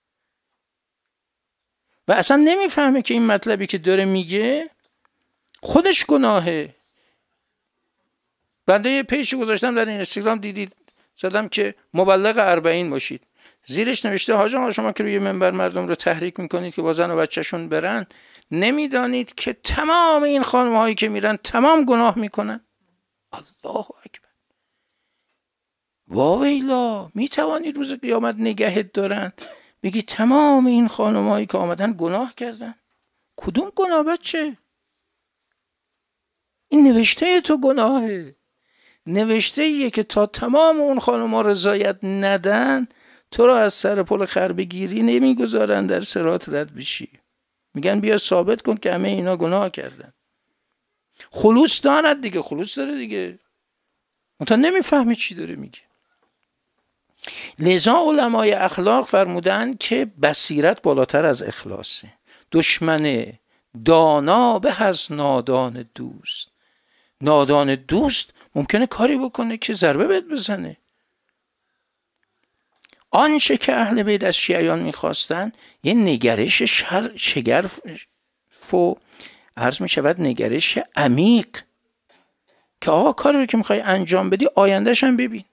و اصلا نمیفهمه که این مطلبی که داره میگه خودش گناهه. بنده یه پیجی گذاشتم در اینستاگرام، دیدید زدم که مبلغ 40 باشید، زیرش نوشته حاج آقا شما که روی منبر مردم رو تحریک میکنید که با زن و بچهشون برن، نمیدانید که تمام این خانم هایی که میرن تمام گناه میکنن. الله اکبر. واویلا، میتوانید روز قیامت نگهت دارن بگی تمام این خانم هایی که آمدن گناه کردن؟ کدوم گناه بچه؟ این نوشته تو گناهه، نوشته ایه که تا تمام اون خانم ها رضایت ندن تو رو از سر پل خر بگیری نمیگذارن در صراط رد بشی. میگن بیا ثابت کن که همه اینا گناه کردن. خلوص دارد دیگه، خلوص داره دیگه، منتها نمیفهمی چی داره میگه. لذا علمای اخلاق فرمودن که بصیرت بالاتر از اخلاصه. دشمن دانا به از نادان دوست. نادان دوست ممکنه کاری بکنه که ضربه بهت بزنه. آنچه که اهل بیت از شیعیان میخواستن یه نگرش شگرف و عرض میشود نگرش عمیق که آقا کاری رو که میخوای انجام بدی آیندهش هم ببین.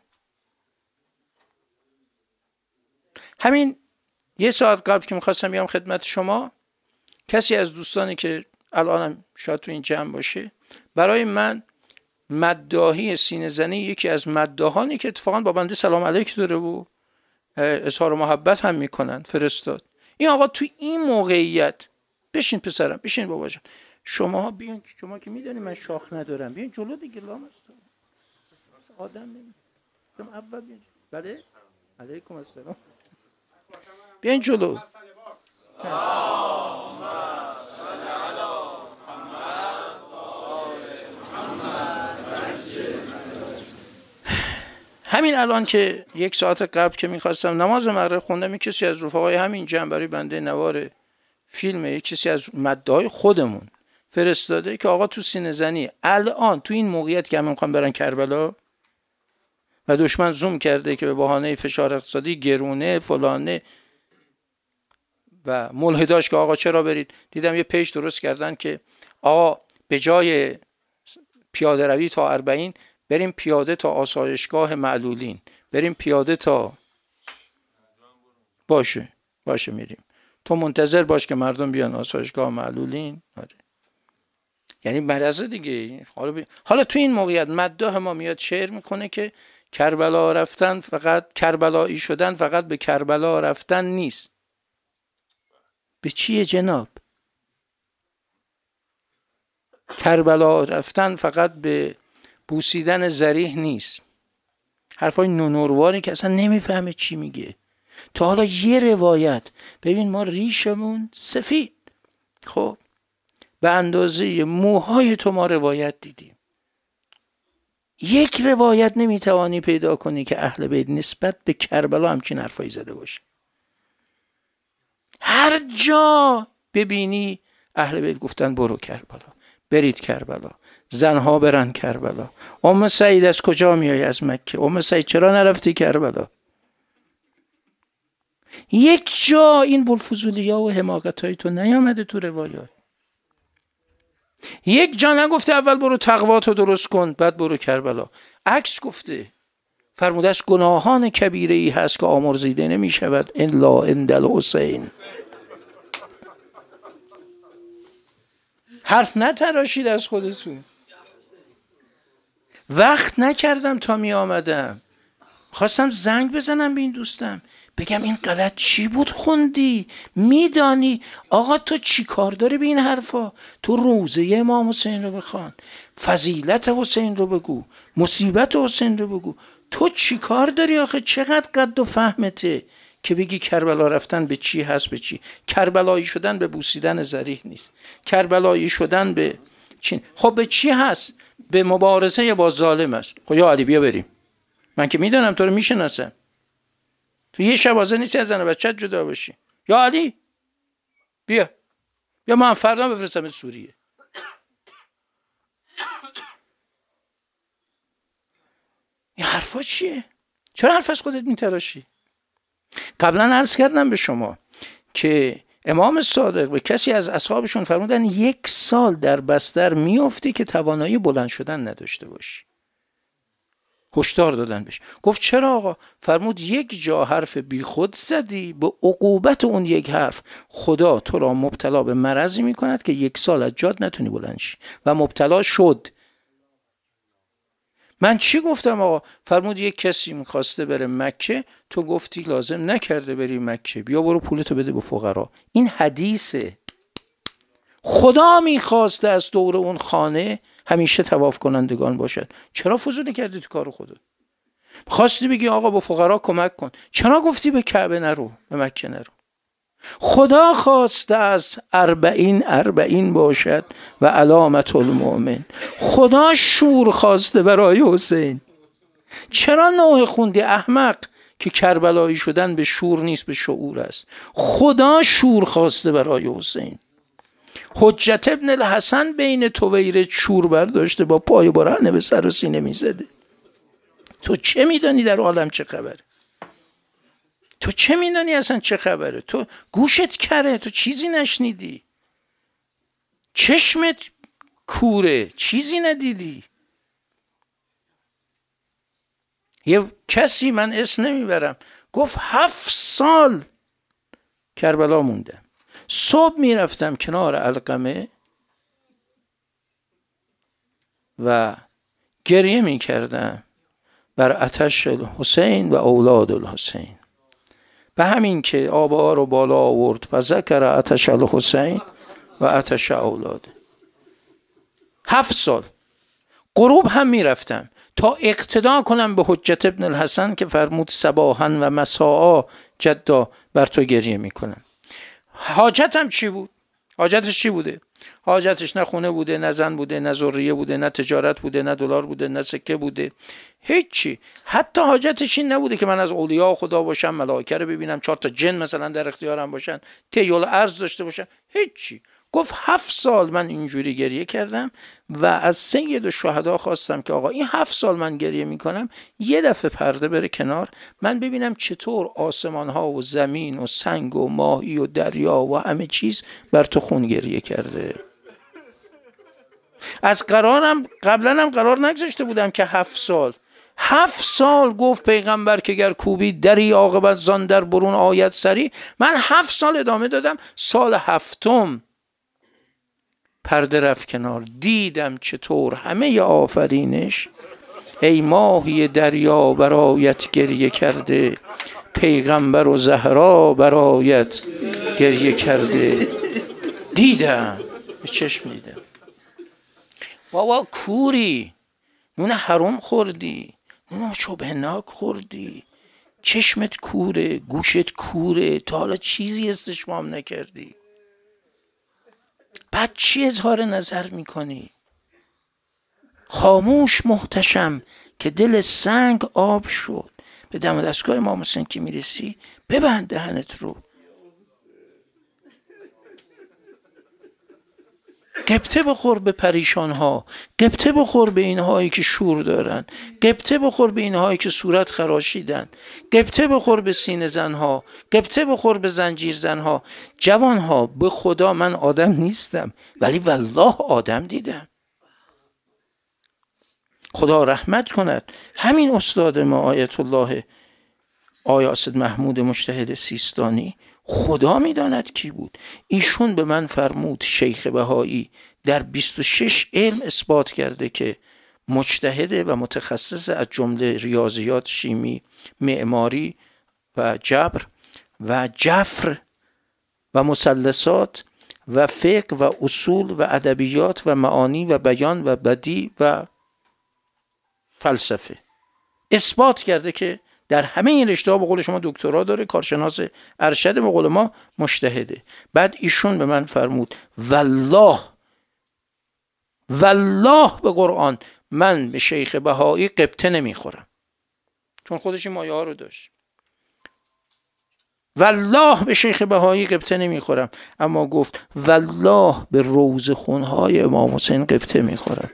همین یه ساعت قبل که میخواستم بیام خدمت شما، کسی از دوستانی که الانم شاید تو این جمع باشه برای من مداحی سینه زنی یکی از مداحانی که اتفاقا با بنده سلام علیک داره و اظهار محبت هم میکنن فرستاد. این آقا تو این موقعیت بشین پسرم، بشین بابا جان، شما بیان، شما که میدونی من شاخ ندارم، بیان جلو دیگه، لامصب آدم نمیدونم اول بیان. بله علیکم السلام، بیان جلو. همین الان که یک ساعت قبل که میخواستم نماز مغرب خوندم، یک کسی از رفقای همین جمع برای بنده نوار فیلم یک کسی از مدعای خودمون فرستاده که آقا تو سینه زنی الان تو این موقعیت که همه میخوان برن کربلا و دشمن زوم کرده که به بهانه فشار اقتصادی گرونه فلانه و ملحداش که آقا چرا برید، دیدم یه پیج درست کردن که آقا به جای پیاده روی تا 40 بریم پیاده تا آسایشگاه معلولین، بریم پیاده تا باشه میریم، تو منتظر باش که مردم بیان آسایشگاه معلولین. آره یعنی مرض دیگه. حالا تو این موقعیت مداح ما میاد شعر میکنه که کربلا رفتن فقط کربلایی شدن فقط به کربلا رفتن نیست. به چیه جناب؟ کربلا رفتن فقط به بوسیدن ذریح نیست. حرفای نونورواری که اصلا نمیفهمه چی میگه. تا حالا یه روایت، ببین ما ریشمون سفید، خب به اندازه موهای تو ما روایت دیدیم، یک روایت نمیتوانی پیدا کنی که اهل بیت نسبت به کربلا همچین حرفایی زده باشه. هر جا ببینی اهل بیت گفتن برو کربلا، برید کربلا، زنها برن کربلا. ام سعید از کجا میای؟ از مکه. ام سعید چرا نرفتی کربلا؟ یک جا این بلفضولیا و حماقتای تو نیامده تو روایات. یک جا نگفته اول برو تقواتو درست کن بعد برو کربلا، عکس گفته. فرموده است گناهان کبیره ای هست که آمرزیده نمی شود الا عند الحسین. حرف نتراشید از خودتون. وقت نکردم تا می آمدم، خواستم زنگ بزنم به این دوستم بگم این غلط چی بود خوندی؟ میدانی آقا تو چی کار داری به این حرفا؟ تو روزه امام حسین رو بخوان، فضیلت حسین رو بگو، مصیبت حسین رو بگو. تو چی کار داری آخه؟ چقدر قد و فهمته که بگی کربلا رفتن به چی هست؟ به چی؟ کربلایی شدن به بوسیدن ذریح نیست، کربلایی شدن به چی؟ خب به چی هست؟ به مبارزه با ظالم است. خب یا علی بیا بریم، من که میدونم تو رو میشناسم، تو یه شب حاضر نیستی از زن و بچت جدا باشی. یا علی بیا من فردا بفرستم سوریه. این حرفا چیه؟ چرا حرف از خودت میتراشی؟ قبلا عرض کردم به شما که امام صادق به کسی از اصحابشون فرمودن 1 سال در بستر میافتی که توانایی بلند شدن نداشته باشی. هشدار دادن بهش. گفت چرا آقا؟ فرمود یک جا حرف بی خود زدی، به عقوبت اون یک حرف خدا تو را مبتلا به مرضی میکند که 1 سال از جات نتونی بلند شی. و مبتلا شد. من چی گفتم آقا؟ فرمود یک کسی میخواسته بره مکه، تو گفتی لازم نکرده بری مکه، بیا برو پولتو بده به فقرا. این حدیثه. خدا میخواسته از دور اون خانه همیشه طواف کنندگان باشد. چرا فضولی کردی تو کار خودت؟ خواستی بگی آقا با فقرا کمک کن، چرا گفتی به کعبه نرو، به مکه نرو؟ خدا خواسته است 40 باشد و علامت المؤمن. خدا شور خواسته برای حسین. چرا نوح خوندی احمق؟ که کربلایی شدن به شور نیست، به شعور است. خدا شور خواسته برای حسین. حجت ابن الحسن بین تویره شور برداشته، با پای برهنه به سر و سینه میزده. تو چه میدانی در عالم چه خبره؟ تو چه میدانی اصلا چه خبره؟ تو گوشت کره، تو چیزی نشنیدی، چشمت کوره، چیزی ندیدی. یه کسی، من اسم نمیبرم، گفت 7 سال کربلا موندم، صبح میرفتم کنار علقمه و گریه میکردم بر آتش حسین و اولاد الحسین. به همین که آبا رو بالا آورد و ذکر آتش الحسین و آتش اولاده. 7 سال غروب هم میرفتم تا اقتدا کنم به حجت ابن الحسن که فرمود صباحا و مساء جدا بر تو گریه میکنم. حاجتم چی بود؟ حاجتش چی بوده؟ حاجتش نه خونه بوده، نه زن بوده، نه ذریه بوده، نه تجارت بوده، نه دلار بوده، نه سکه بوده، هیچی. حتی حاجتش این نبوده که من از اولیاء خدا باشم، ملائکه رو ببینم، 4 تا جن مثلا در اختیارم باشن، تیول ارض داشته باشم، هیچی. گفت 7 سال من اینجوری گریه کردم و از سید الشهدا خواستم که آقا این 7 سال من گریه میکنم، یه دفعه پرده بره کنار، من ببینم چطور آسمان ها و زمین و سنگ و ماهی و دریا و همه چیز بر تو خون گریه کرده. از قرارم قبلا هم قرار نگذاشته بودم که 7 سال گفت پیغمبر که گر کوبی دری عاقبت زان در برون آید سری. من 7 سال ادامه دادم. سال 7م پرده رفت کنار، دیدم چطور همه آفرینش ای ماهی دریا برایت گریه کرده، پیغمبر و زهرا برایت گریه کرده. دیدم، به چشم دیدم. بابا کوری، نون حرام خوردی، نون شبهناک خوردی، چشمت کوره، گوشت کوره، تا حالا چیزی استشمام نکردی، بعد چی اظهار نظر میکنی؟ خاموش محتشم که دل سنگ آب شد. به دم دستگاه امام حسین که میرسی ببند دهنت رو. قبطه بخور به پریشان ها، قبطه بخور به اینهایی که شور دارن، قبطه بخور به اینهایی که صورت خراشیدن، قبطه بخور به سینه زن ها، قبطه بخور به زنجیر زن ها. جوان ها، به خدا من آدم نیستم ولی والله آدم دیدم. خدا رحمت کند همین استاد ما آیت الله آیا اسد محمود مجتهد سیستانی، خدا میداند کی بود. ایشون به من فرمود شیخ بهایی در 26 علم اثبات کرده که مجتهده و متخصص، از جمله ریاضیات، شیمی، معماری و جبر و جفر و مثلثات و فقه و اصول و ادبیات و معانی و بیان و بدیع و فلسفه. اثبات کرده که در همه این رشته‌ها به قول شما دکترا داره، کارشناس ارشد، به قول ما مجتهده. بعد ایشون به من فرمود والله به قرآن من به شیخ بهایی قبطه نمیخورم، چون خودش این مایه ها رو داشت. والله به شیخ بهایی قبطه نمیخورم، اما گفت والله به روضه خونهای امام حسین قبطه میخورم.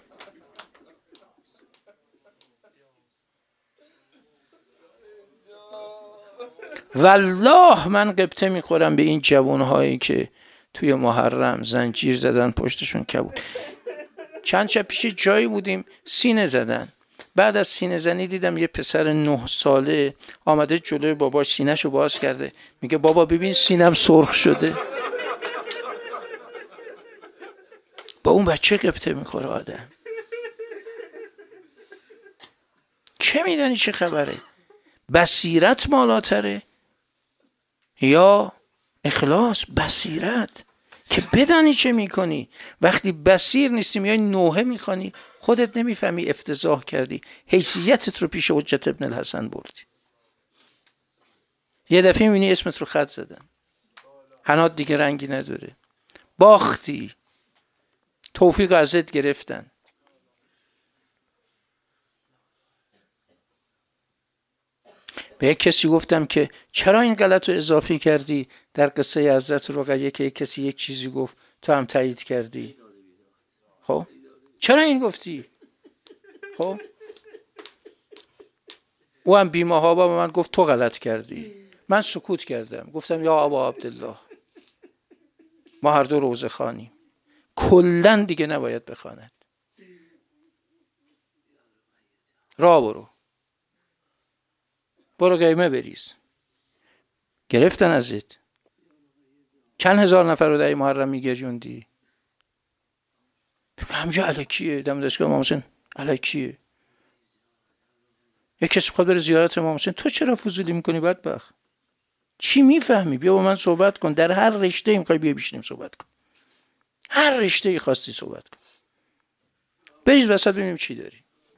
والله من قبطه میخورم به این جوانهایی که توی محرم زنجیر زدن پشتشون کبود. چند شب پیش جایی بودیم سینه زدن، بعد از سینه زنی دیدم یه پسر 9 ساله آمده جلوی باباش سینه‌شو باز کرده، میگه بابا ببین سینم سرخ شده. با اون بچه قبطه میخوره آدم. چه میدانی چه خبره؟ بصیرت بالاتره یا اخلاص؟ بصیرت. که بدانی چه میکنی. وقتی بصیر نیستی میای نوحه میخوانی، خودت نمیفهمی افتضاح کردی، حیثیتت رو پیش حجت ابن الحسن بردی. یه دفعه میبینی اسمت رو خط زدن، حنات دیگه رنگی نداره، باختی، توفیق ازت گرفتن. به یک کسی گفتم که چرا این غلط رو اضافی کردی در قصه حضرت رقیه که یک کسی یک چیزی گفت تو هم تایید کردی؟ خب چرا این گفتی؟ خب او هم بی‌محابا به من گفت تو غلط کردی. من سکوت کردم، گفتم یا ابا عبدالله ما هر دو روزه خوانیم، کلن دیگه نباید بخواند، برو قیمه بریز. گرفتن ازت چند هزار نفر رو در محرم میگریوندی. همجا الکیه، دم دستگاه امام حسین الکیه. یک کسی بخواد بره زیارت امام حسین، تو چرا فضولی میکنی بدبخت؟ چی میفهمی؟ بیا با من صحبت کن، در هر رشته ای میخوای بیا بشینیم صحبت کن، هر رشته ای خواستی صحبت کن، بریز وسط ببینیم چی داری.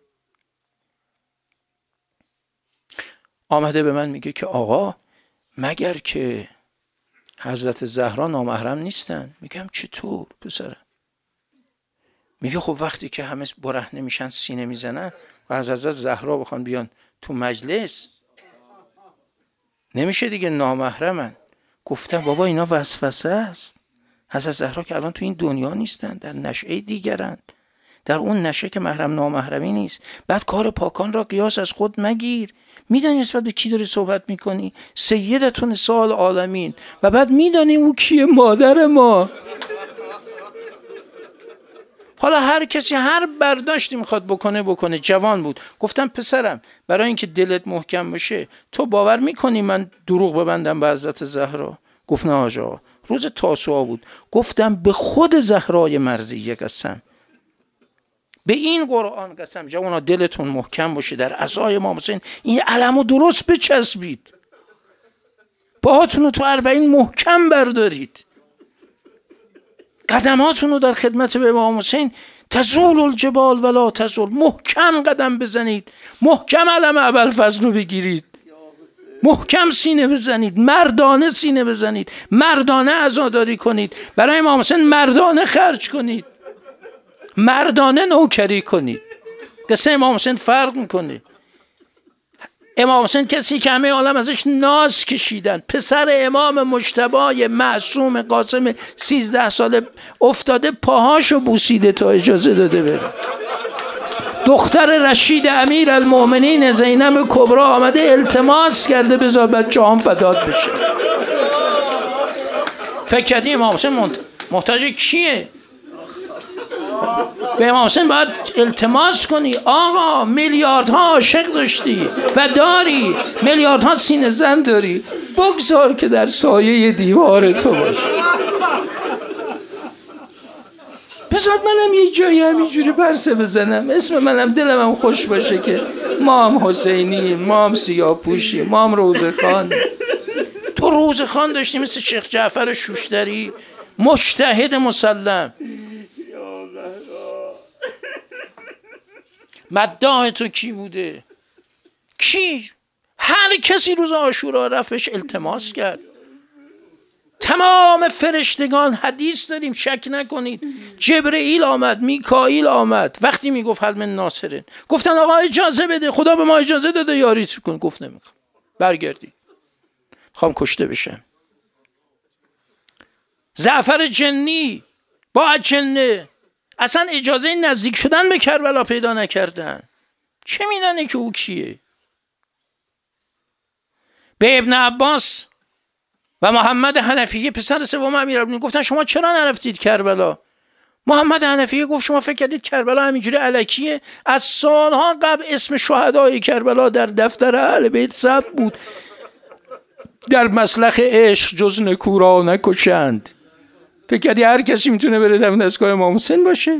آمده به من میگه که آقا مگر که حضرت زهرا نامحرم نیستن؟ میگم چطور پسرم؟ میگه خب وقتی که همه برهنه میشن سینه میزنن و از حضرت زهرا بخوان بیان تو مجلس نمیشه دیگه، نامحرمن. گفتم بابا اینا وسوسه است. حضرت زهرا که الان تو این دنیا نیستن، در نشأه دیگرند، در اون نشأه که محرم نامحرمی نیست. بعد کار پاکان را قیاس از خود مگیر. میدانی نسبت به کی داری صحبت میکنی؟ سیدتون نساء العالمین. و بعد میدانی او کیه؟ مادر ما. حالا هر کسی هر برداشتی میخواد بکنه. جوان بود. گفتم پسرم برای اینکه دلت محکم بشه تو باور میکنی من دروغ ببندم به حضرت زهرا؟ گفت نه آجا. روز تاسوعا بود. گفتم به خود زهرای مرضیه قسم، به این قرآن قسم، جوانا دلتون محکم باشه در عزای امام حسین این علمو درست بچسبید، باهاتون رو تو 40 محکم بردارید، قدماتون رو در خدمت به امام حسین تزول الجبال ولا تزول، محکم قدم بزنید، محکم علم ابوالفضل رو بگیرید، محکم سینه بزنید، مردانه سینه بزنید، مردانه عزاداری کنید، برای امام حسین مردانه خرج کنید، مردانه نوکری کنید. قصه امام حسین فرق میکنه. امام حسین کسی که همه عالم ازش ناز کشیدن، پسر امام مجتبی معصوم قاسم 13 ساله افتاده پاهاشو بوسیده تا اجازه داده بره. دختر رشید امیر المؤمنین زینب کبری آمده التماس کرده بذار بچه هم فدات بشه. فکر کردی امام حسین محتاج کیه؟ به امام حسین باید التماس کنی آقا میلیاردها عاشق داشتی و داری، میلیاردها سینه زن داری، بگذار که در سایه دیوار تو باشه، بذار منم یه جایی همینجوری پرسه بزنم، اسم منم دلم هم خوش باشه که ما هم حسینی، ما هم سیاه پوشی، ما هم روزخان. تو روزخان داشتی مثل شیخ جعفر شوشتری، مجتهد مسلم. مداح تو کی بوده؟ کی؟ هر کسی روز عاشورا رفت بهش التماس کرد. تمام فرشتگان، حدیث داریم شک نکنید، جبرئیل آمد، میکائیل آمد، وقتی میگفت هل من ناصرین گفتن آقا اجازه بده، خدا به ما اجازه داده یاریت کن. گفت نمیخوام، برگردی، میخوام کشته بشم. جعفر جنی با اجنه اصلا اجازه نزدیک شدن به کربلا پیدا نکردن. چه میدانه که او کیه؟ به ابن عباس و محمد حنفیه پسر سوم امیرالمومنین گفتن شما چرا نرفتید کربلا؟ محمد حنفیه گفت شما فکر کردید کربلا همینجوری الکیه؟ از سالها قبل اسم شهدای کربلا در دفتر اهل بیت ثبت بود، در مسلخ عشق جز نکورا نکشند. فکر کردی هر کسی میتونه بره در دستگاه امام حسین باشه؟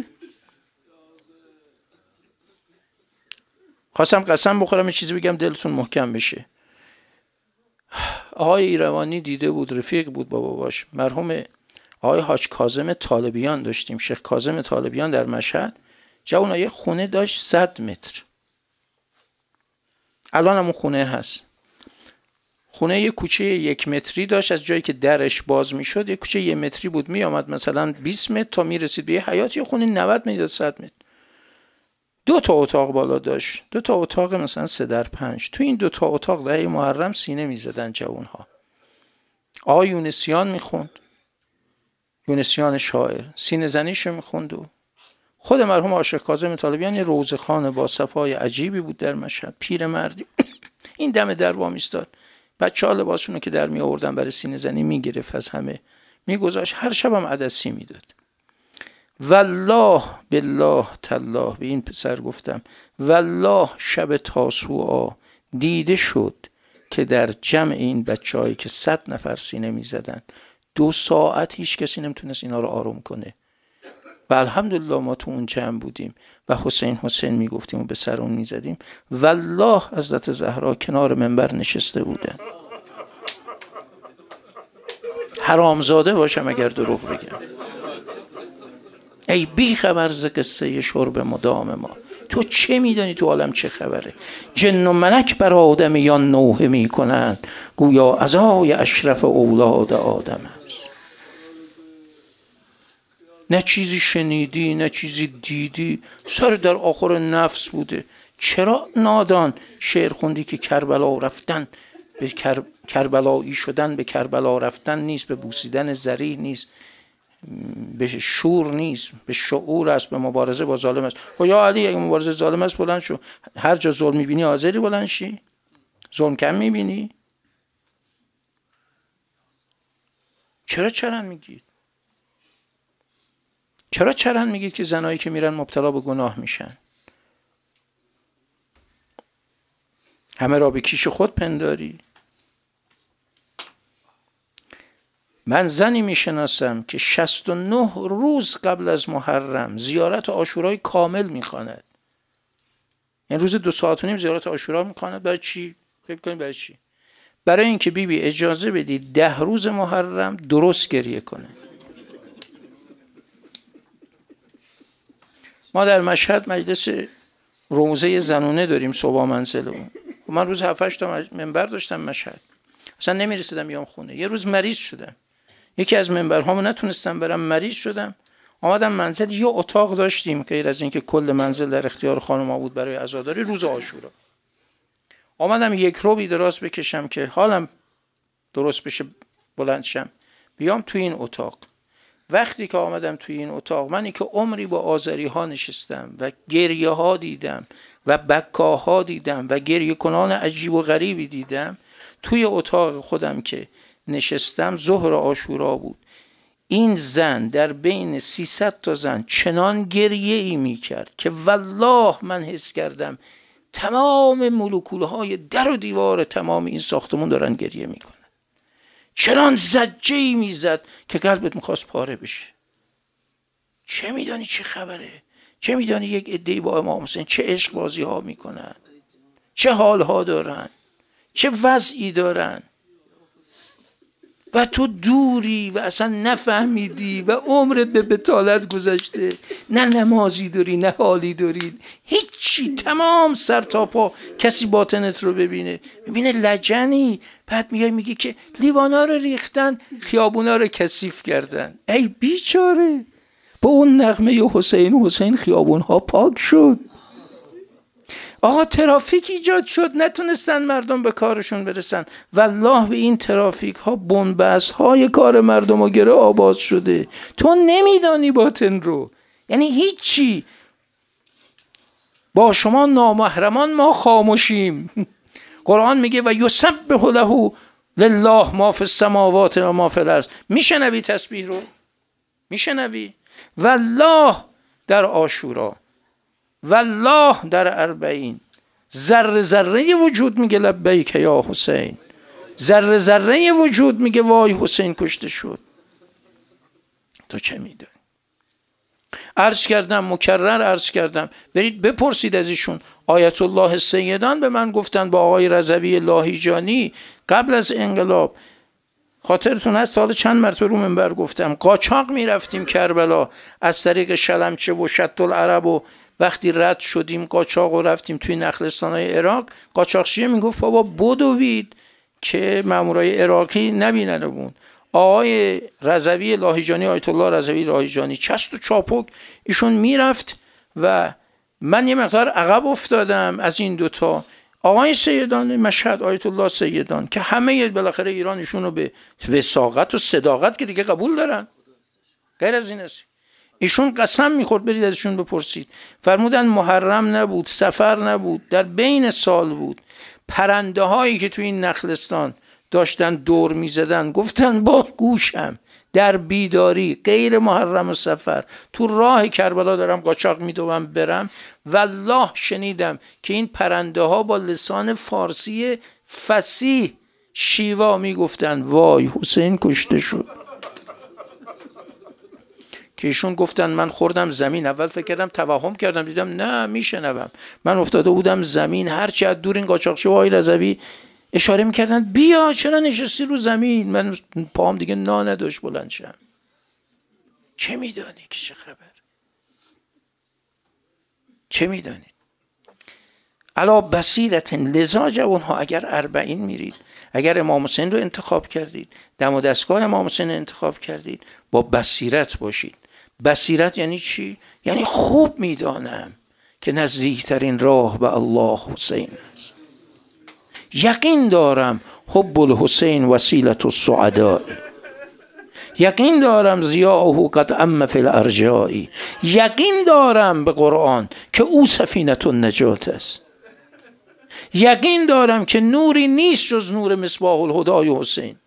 خواستم قسم بخورم یه چیزی بگم دلتون محکم بشه. آقای ایروانی دیده بود، رفیق بود با باباش، مرحوم آقای حاج کاظم طالبیان داشتیم، شیخ کاظم طالبیان در مشهد، جوان یه خونه داشت 100 متر. الان هم اون خونه هست. خونه یه کوچه 1 متری داشت، از جایی که درش باز میشد یه کوچه 1 متری بود، می آمد مثلا 20 متر تا میرسید به یه حیاط، یه خونه 90 میداد 100 متر. 2 تا اتاق بالا داشت، 2 تا اتاق مثلا 3 در 5. تو این 2 تا اتاق دهه محرم سینه میزدن جوانها. آقای یونسیان میخوند، یونسیان شاعر سینه زنیشو میخوند. و خود مرحوم عاشق کاظم طالبیان یه روزخوان با صفای عجیبی بود در مشهد، پیرمردی. این دم در وام ایستاد، بچه‌ها لباسشون که در می آوردن برای سینه زنی میگرفت، از همه میگذاشت، هر شبم عدسی میداد. والله بالله تالله، به این پسر گفتم والله شب تاسوعا دیده شد که در جمع این بچه‌هایی که 100 نفر سینه میزدن 2 ساعت هیچ کسی نمیتونست اینا رو آروم کنه. و الحمدلله ما تو اون جمع بودیم و حسین میگفتیم و به سر اون میزدیم. والله حضرت زهرا کنار منبر نشسته بودن. حرامزاده باشم اگر دروغ بگم. ای بی خبر ز قصه شرب مدام ما، تو چه میدانی تو عالم چه خبره؟ جن و ملک بر آدمیان نوحه میکنند، گویا عزای اشرف اولاد آدم است. نه چیزی شنیدی نه چیزی دیدی، سر در آخر نفس بوده. چرا نادان شعر خوندی که کربلا رفتن به کربلایی شدن، به کربلا رفتن نیست، به بوسیدن ذریح نیست، به شور نیست، به شعور است، به مبارزه با ظالم است. خب یا علی اگه مبارزه ظالم است بلند شو، هر جا ظلم میبینی حاضری بلند شی؟ ظلم کم میبینی؟ چرا چرند میگید؟ چرا چرند میگید که زنایی که میرن مبتلا به گناه میشن؟ همه را به کیش خود پنداری. من زنی میشناسم که 69 روز قبل از محرم زیارت عاشورای کامل میخواند. یعنی روز 2 ساعت و نیم زیارت عاشورا میخواند. برای چی؟ فکر کنید برای چی؟ برای اینکه بیبی اجازه بدی 10 روز محرم درست گریه کنه. ما در مشهد مجلس روزه زنونه داریم صبح منزلمون. من روز 7-8 تا منبر داشتم مشهد، اصلا نمیرسیدم بیام خونه. یه روز مریض شدم، یکی از منبرهامو نتونستم برم، مریض شدم، آمدم منزل. یه اتاق داشتیم غیر از این که کل منزل در اختیار خانم‌ها بود برای عزاداری روز عاشورا. آمدم 1 روبی دراز بکشم که حالم درست بشه بلند شم، بیام توی این اتاق. وقتی که آمدم توی این اتاق، منی که عمری با آذری ها نشستم و گریه ها دیدم و بکاها دیدم و گریه کنان عجیب و غریبی دیدم، توی اتاق خودم که نشستم ظهر عاشورا بود، این زن در بین 300 تا زن چنان گریه ای می کرد که والله من حس کردم تمام مولکولهای در و دیوار تمام این ساختمون دارن گریه می کنن. چنان زجه ای می زد که قلبت میخواست پاره بشه. چه میدانی چه خبره؟ چه میدانی یک عده‌ای با امام حسین چه عشق بازی ها می کنن؟ چه حال ها دارن؟ چه وضعی دارن؟ و تو دوری و اصلا نفهمیدی و عمرت به بطالت گذشته، نه نمازی داری نه حالی داری، هیچی، تمام سر تا پا. کسی باطنت رو ببینه لجنی، بعد میگی که لیوانا رو ریختن، خیابونا رو کثیف کردن. ای بیچاره، با اون نغمه حسین خیابونها پاک شد. آقا ترافیک ایجاد شد، نتونستن مردم به کارشون برسن. والله به این ترافیک ها بنبست های کار مردم و گره آباد شده. تو نمیدانی باطن رو، یعنی هیچی. با شما نامحرمان ما خاموشیم. قرآن میگه و یسبح له لله ما فی السماوات و ما فی الارض. میشنوی تسبیح رو؟ میشنوی؟ والله در عاشورا، والله در 40، ذره ذره وجود میگه لبیک یا حسین، ذره ذره وجود میگه وای حسین کشته شد. تو چه میدونی؟ عرض کردم، مکرر عرض کردم، برید بپرسید از ایشون. آیت الله سیدان به من گفتن با آقای رضوی لاهیجانی قبل از انقلاب خاطرتون هست حالا چند مرتبه رو منبر گفتم قاچاق میرفتیم کربلا از طریق شلمچه و شط العرب و وقتی رد شدیم قاچاق و رفتیم توی نخلستان‌های عراق، قاچاقچی میگفت بابا بدوید که مامورای عراقی نبیننمون. آقای رضوی لاهیجانی، آیت الله رضوی لاهیجانی، چست و چاپک، ایشون میرفت و من یه مقدار عقب افتادم از این دوتا. آقای سیدان مشهد، آیت الله سیدان، که همه بالاخره ایران ایشون رو به وثاقت و صداقت که دیگه قبول دارن، غیر از این است. ایشون قسم میخورد، برید ازشون بپرسید، فرمودن محرم نبود، سفر نبود، در بین سال بود، پرنده هایی که توی این نخلستان داشتن دور میزدن گفتن با گوشم در بیداری غیر محرم و سفر تو راه کربلا دارم قاچاق میدوم برم، والله شنیدم که این پرنده ها با لسان فارسی فصیح شیوا میگفتن وای حسین کشته شد. که ایشون گفتن من خوردم زمین، اول فکر کردم توهم کردم، دیدم نه میشنوم، من افتاده بودم زمین، هرچی از دور این قاچاقچی و آقای رضوی اشاره میکردن بیا چرا نشستی رو زمین، من پاهم دیگه نداشت بلند شم. چه میدانی که چه خبر؟ چه میدانی؟ علا بصیرت، لذا جوانها اگر 40 میرید، اگر امام حسین رو انتخاب کردید، دم و دستگاه امام حسین رو انتخاب کردید، با بصیرت باشید. بصیرت یعنی چی؟ یعنی خوب میدانم که نزدیکترین راه به الله حسین است. یقین دارم حب الحسین وسیلة السعداء، یقین دارم ضیاءه قد عم فی الارجاء، یقین دارم به قرآن که او سفینة النجات است، یقین دارم که نوری نیست جز نور مصباح الهدای حسین،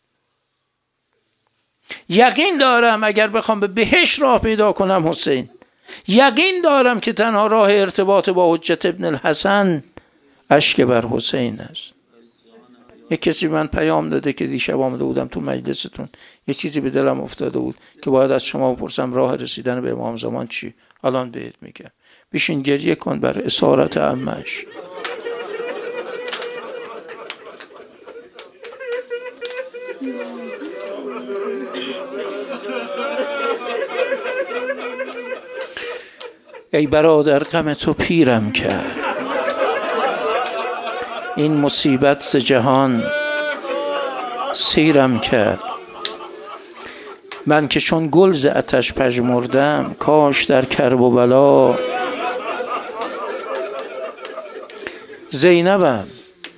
یقین دارم اگر بخوام به بهشت راه پیدا کنم حسین، یقین دارم که تنها راه ارتباط با حجت ابن الحسن اشک بر حسین است. یک کسی من پیام داده که دیشب آمده بودم تو مجلستون، یه چیزی به دلم افتاده بود که باید از شما بپرسم راه رسیدن به امام زمان چی؟ الان بهت میگم. بشین گریه کن بر اسارت عمش. ای برادر غم تو پیرم کرد، این مصیبت ز جهان سیرم کرد، من که چون گل ز آتش پژمردم، کاش در کرب و بلا زینبم.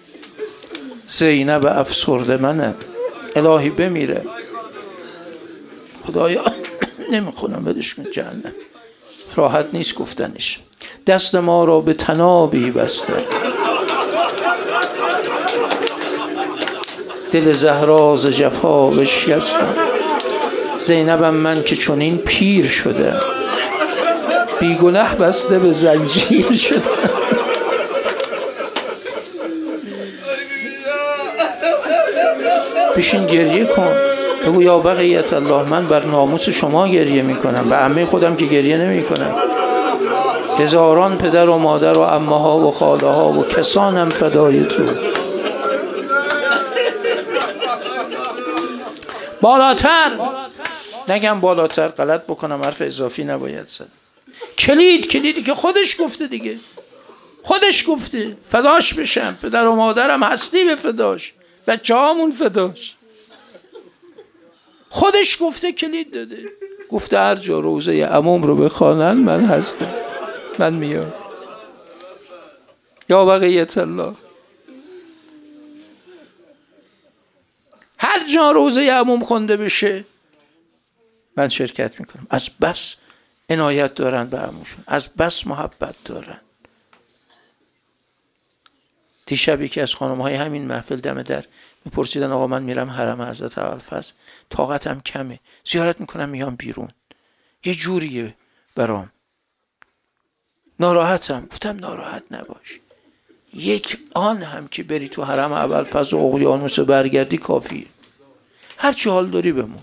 زینب افسرده منم، الهی بمیره خدایا نمیخونم بدش کن جهنم، راحت نیست گفتنش. دست ما را به تنابی بسته، دل زهرا ز جفا بشکستم. زینبم من که چنین پیر شده، بی گناه بسته به زنجیر شده. بشین گریه کن، بگو یا بقیت الله من بر ناموس شما گریه میکنم، به عمه خودم که گریه نمیکنم. هزاران پدر و مادر و عمه ها و خاله ها و کسانم فدای تو. بالاتر نگم، بالاتر غلط بکنم، حرف اضافی نباید زد. کلیدی که خودش گفته دیگه، خودش گفته فداش بشم، پدر و مادرم هستی به فداش، بچه هامون فداش. خودش گفته، کلید داده، گفته هر جا روزه عموم رو بخوانن من هستم، من میام. یا بقیت الله، هر جا روزه عموم خونده بشه من شرکت میکنم. از بس عنایت دارن به عموشون، از بس محبت دارن. دیشبی که از خانم‌های همین محفل دم در میپرسیدن آقا من میرم حرم حضرت ابوالفضل، طاقتم کمه، زیارت میکنم میام بیرون، یه جوریه برام، ناراحتم. گفتم ناراحت نباش، یک آن هم که بری تو حرم ابوالفضل و اقیانوس برگردی کافیه. هر چی حال داری بمون،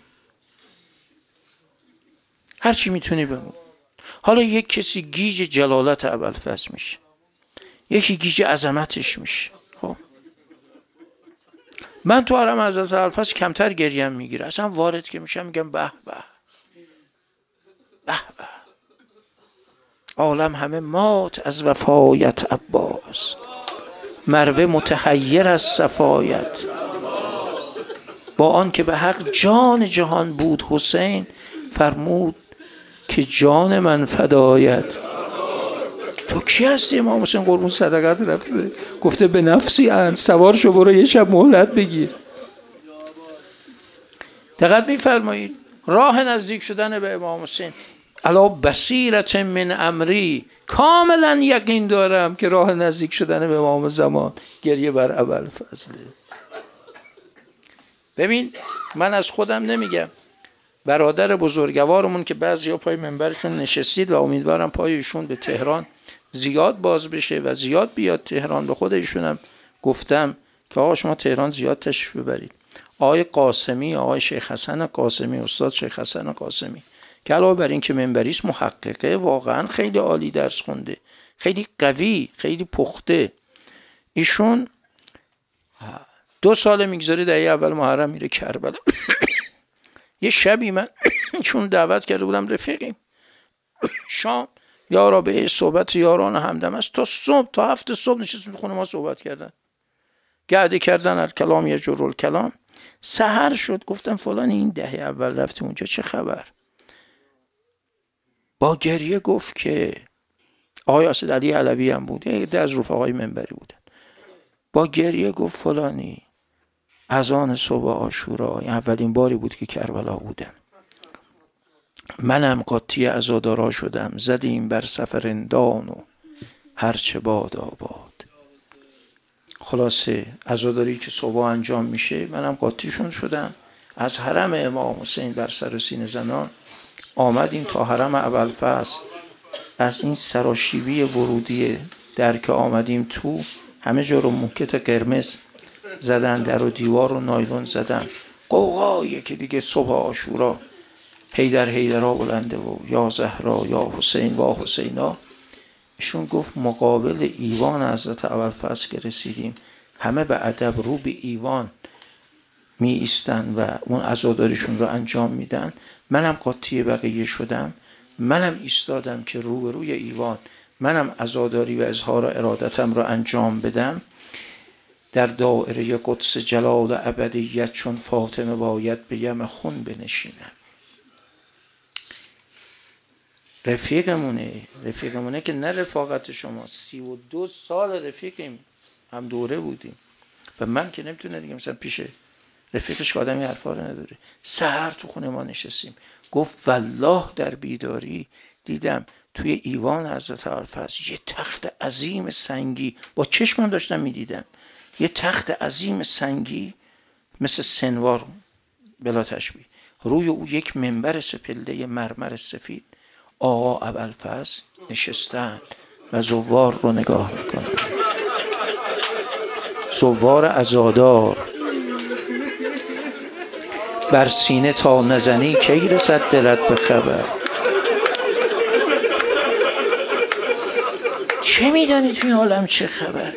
هر چی میتونی بمون. حالا یک کسی گیج جلالت ابوالفضل میشه، یکی گیج عظمتش میشه. خب من تو حرم حضرت ابوالفضل کمتر گریم میگیره، اصلا وارد که میشم میگم به به به به، عالم همه مات از وفایت عباس، مروه متحیر از صفایت. با آن که به حق جان جهان بود حسین، فرمود که جان من فدایت. تو کی هستی؟ امام حسین قربون صدقت رفته گفته به نفسی ان، سوار شو برو یه شب مهلت بگیر. دقت میفرمایید راه نزدیک شدن به امام حسین. علا بصیرت من امری، کاملا یقین دارم که راه نزدیک شدن به امام زمان گریه بر ابوالفضل. ببین من از خودم نمیگم، برادر بزرگوارمون که بعضیا پای منبرشون نشستید و امیدوارم پای ایشون به تهران زیاد باز بشه و زیاد بیاد تهران، به خود ایشونم گفتم که آقا شما تهران زیاد تشریف ببرید. آقای قاسمی، آقای شیخ حسن قاسمی، استاد شیخ حسن قاسمی که علاوه بر این که منبریست محققه، واقعا خیلی عالی درس خونده، خیلی قوی، خیلی پخته. ایشون 2 سال میگذاره دهه اول محرم میره کربلا. یه شبی من چون دعوت کرده بودم رفیقیم، شام یارا به صحبت یاران همدم است تا صبح، تا 7 صبح نشستیم تو خونه ما صحبت کردن، گعده کردن از کلام یه جرول کلام. سحر شد گفتم فلان این دهه اول رفتی اونجا چه خبر؟ با گریه گفت که آقای اسد علی علوی هم بود، یه عده از رفقای منبری بودن، با گریه گفت فلانی اذان صبح عاشورا اولین باری بود که کربلا بودم، منم قاطی عزادارا شدم، زدیم بر سفرندان و هرچه باد آباد. خلاصه عزاداری که صبح انجام میشه منم قاطیشون شدم، از حرم امام حسین بر سر و سینه زنان آمدیم تا حرم ابوالفضل. از این سراشیبی ورودی در که آمدیم تو، همه جا رو موکت قرمز زدن، در و دیوار رو نایلون زدن، قوقایی که دیگه صبح عاشورا حیدر حیدرا بلنده و یا زهرا یا حسین و حسینا. ایشون گفت مقابل ایوان حضرت ابوالفضل که رسیدیم همه به ادب رو به ایوان می ایستن و اون عزاداریشون رو انجام میدن. منم قاطی بقیه شدم، منم ایستادم که رو به روی ایوان منم عزاداری و اظهار ارادتم رو انجام بدم. در دایره قدس جلال ابدیت چون فاطمه باید به یم خون بنشینم. رفیقمونه که نه رفاقت شما، 32 سال رفیقیم، هم دوره بودیم و من که نمیتونه دیگه مثلا پیش رفیقش که آدمی حرفا رو نداره. سحر تو خونه ما نشستیم، گفت والله در بیداری دیدم توی ایوان حضرت ابوالفضل یه تخت عظیم سنگی، با چشمم داشتم میدیدم، یه تخت عظیم سنگی مثل سنوار بلا تشبیه، روی او یک منبر سپلده مرمر سفید، آقا ابوالفضل نشستن و زوار رو نگاه میکنن، زوار عزادار. بر سینه تا نزنی کی رسد دلت به خبر. چه میدانی توی عالم چه خبره؟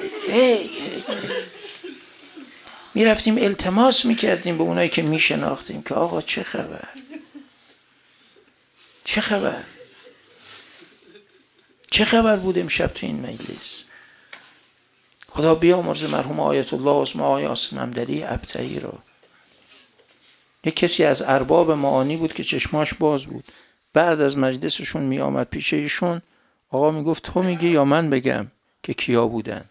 میرفتیم التماس میکردیم به اونایی که میشناختیم که آقا چه خبر، چه خبر، چه خبر بود امشب تو این مجلس. خدا بیامرزه مرحوم آیت الله عظمی آقای عاصم حمدلی ابطحی رو. یک کسی از ارباب معانی بود که چشماش باز بود، بعد از مجلسشون می آمد پیش ایشون، آقا می گفت تو میگی یا من بگم که کیا بودن؟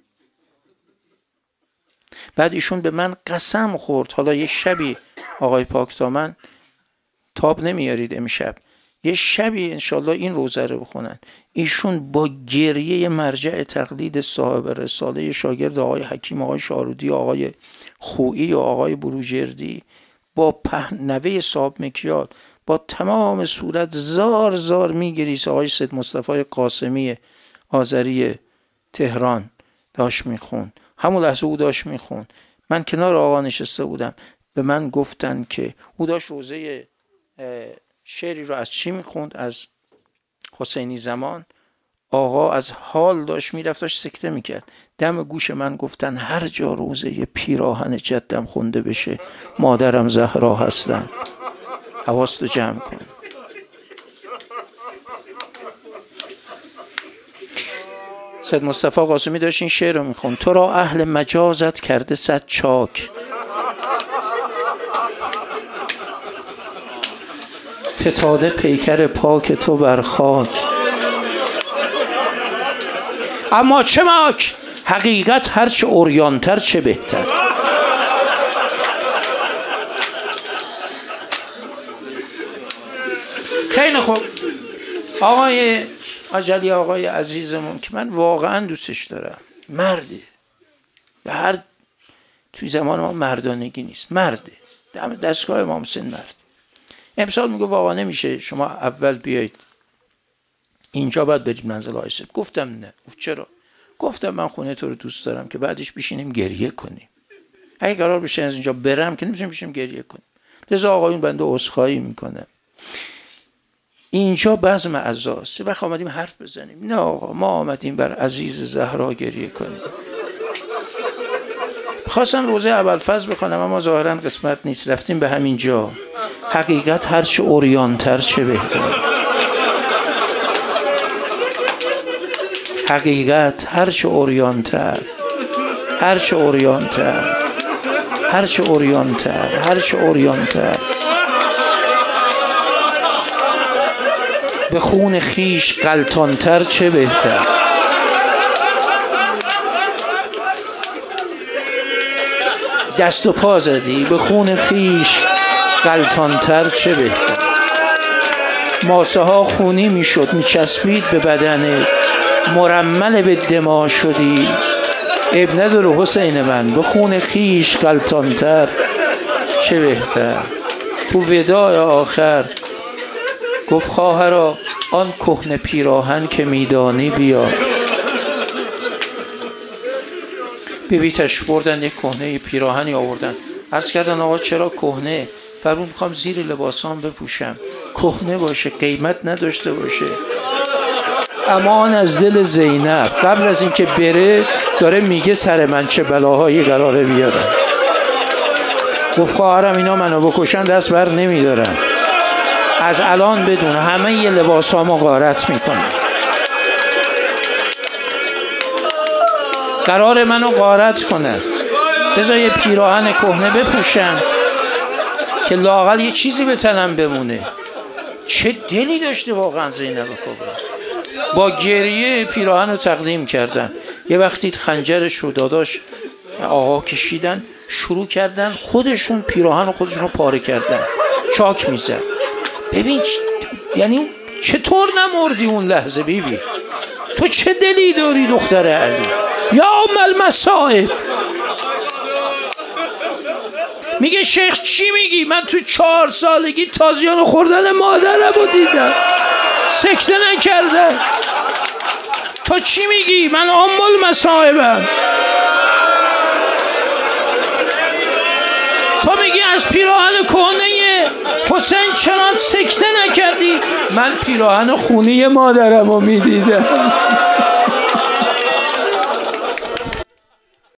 بعد ایشون به من قسم خورد، حالا یک شبی آقای پاکدامن تاب نمیارید امشب، یه شبی انشالله این روزه رو بخونن، ایشون با گریه مرجع تقلید صاحب رساله شاگرد آقای حکیم، آقای شارودی، آقای خویی و آقای بروجردی، با نوه صاحب مکیال، با تمام صورت زار زار میگریست. آقای سید مصطفی قاسمی آذری تهران داشت میخوند، همون لحظه او داشت میخوند، من کنار آقا نشسته بودم، به من گفتن که او داشت روزه شعری رو از چی میخوند؟ از حسینی زمان. آقا از حال داشت میرفت، داشت سکته میکرد. دم گوش من گفتن هر جا روزه یه پیراهن جدم خونده بشه مادرم زهرا هستن، حواستو جمع کن. سید مصطفی قاسمی داشت این شعر رو میخوند: تو را اهل مجازت کرده صد چاک، فتاده پیکر پاک تو بر خاک. اما چه ماک، حقیقت هرچه عریان‌تر چه بهتر. خیلی خوب. آقای اجلی، آقای عزیزمون که من واقعا دوستش دارم، مرده، به هر توی زمان ما مردانگی نیست، مرده، دستگاه امام حسین مرد. امسال میگه واقعا نمیشه شما اول بیایید اینجا باید برید منزل آیسب. گفتم نه. چرا؟ گفتم من خونه تو رو دوست دارم که بعدش بشینیم گریه کنیم. اگه قرار بشه از اینجا برم که نمیشیم بشینیم گریه کنیم. لذا آقایون بنده عذرخواهی میکنه، اینجا بزم عزاست. وقت آمدیم حرف بزنیم. نه آقا، ما آمدیم بر عزیز زهرا گریه کنیم. خواستم روزه ابوالفضل بخونم اما ظاهرا قسمت نیست، رفتیم به همین جا. حقیقت هرچه عریان‌تر چه بهتر. حقیقت هرچه عریان‌تر، هرچه عریان‌تر، هرچه عریان‌تر، هرچه عریان‌تر، به خون خیش غلطان‌تر چه بهتر. دست و پا زدی، به خون خیش غلطان‌تر چه بهتر. ماسه ها خونی میشد میچسبید به بدنه، مرمل به دما شدی. اب نداره حسین من، به خون خیش غلطان‌تر چه بهتر. تو وداع آخر گفت خواهرا آن کهنه پیراهن که میدانی بیار. بیبیتش بردن یک کهنه پیراهنی آوردن. عرض کردن آقا چرا کهنه؟ فرمود میخوام زیر لباسام بپوشم، کهنه باشه، قیمت نداشته باشه. امان از دل زینب، قبل از اینکه بره داره میگه سر من چه بلاهایی قراره بیارن. گفت خواهرم اینا منو بکشن دست بر نمیدارن، از الان بدون همه یه لباسامو غارت میکنن، قرار منو غارت کنن، بذار یه پیراهن کهنه بپوشم که لااقل یه چیزی به تنم بمونه. چه دلی داشته واقعا زینب کبرا. با گریه پیراهن رو تقدیم کردن. یه وقتی خنجرش رو داداش آقا کشیدن، شروع کردن خودشون پیراهن رو خودشون رو پاره کردن، چاک میزد. ببین یعنی چطور نمردی اون لحظه بیبی؟ تو چه دلی داری دختر علی؟ یا ام المصائب. میگه شیخ چی میگی؟ من تو 4 سالگی تازیان خوردن مادرم رو دیدم، سکته نکردم. تو چی میگی؟ من ام المصائبم. تو میگی از پیراهن کهنه حسین چرا سکته نکردی؟ من پیراهن خونی مادرم رو میدیدم.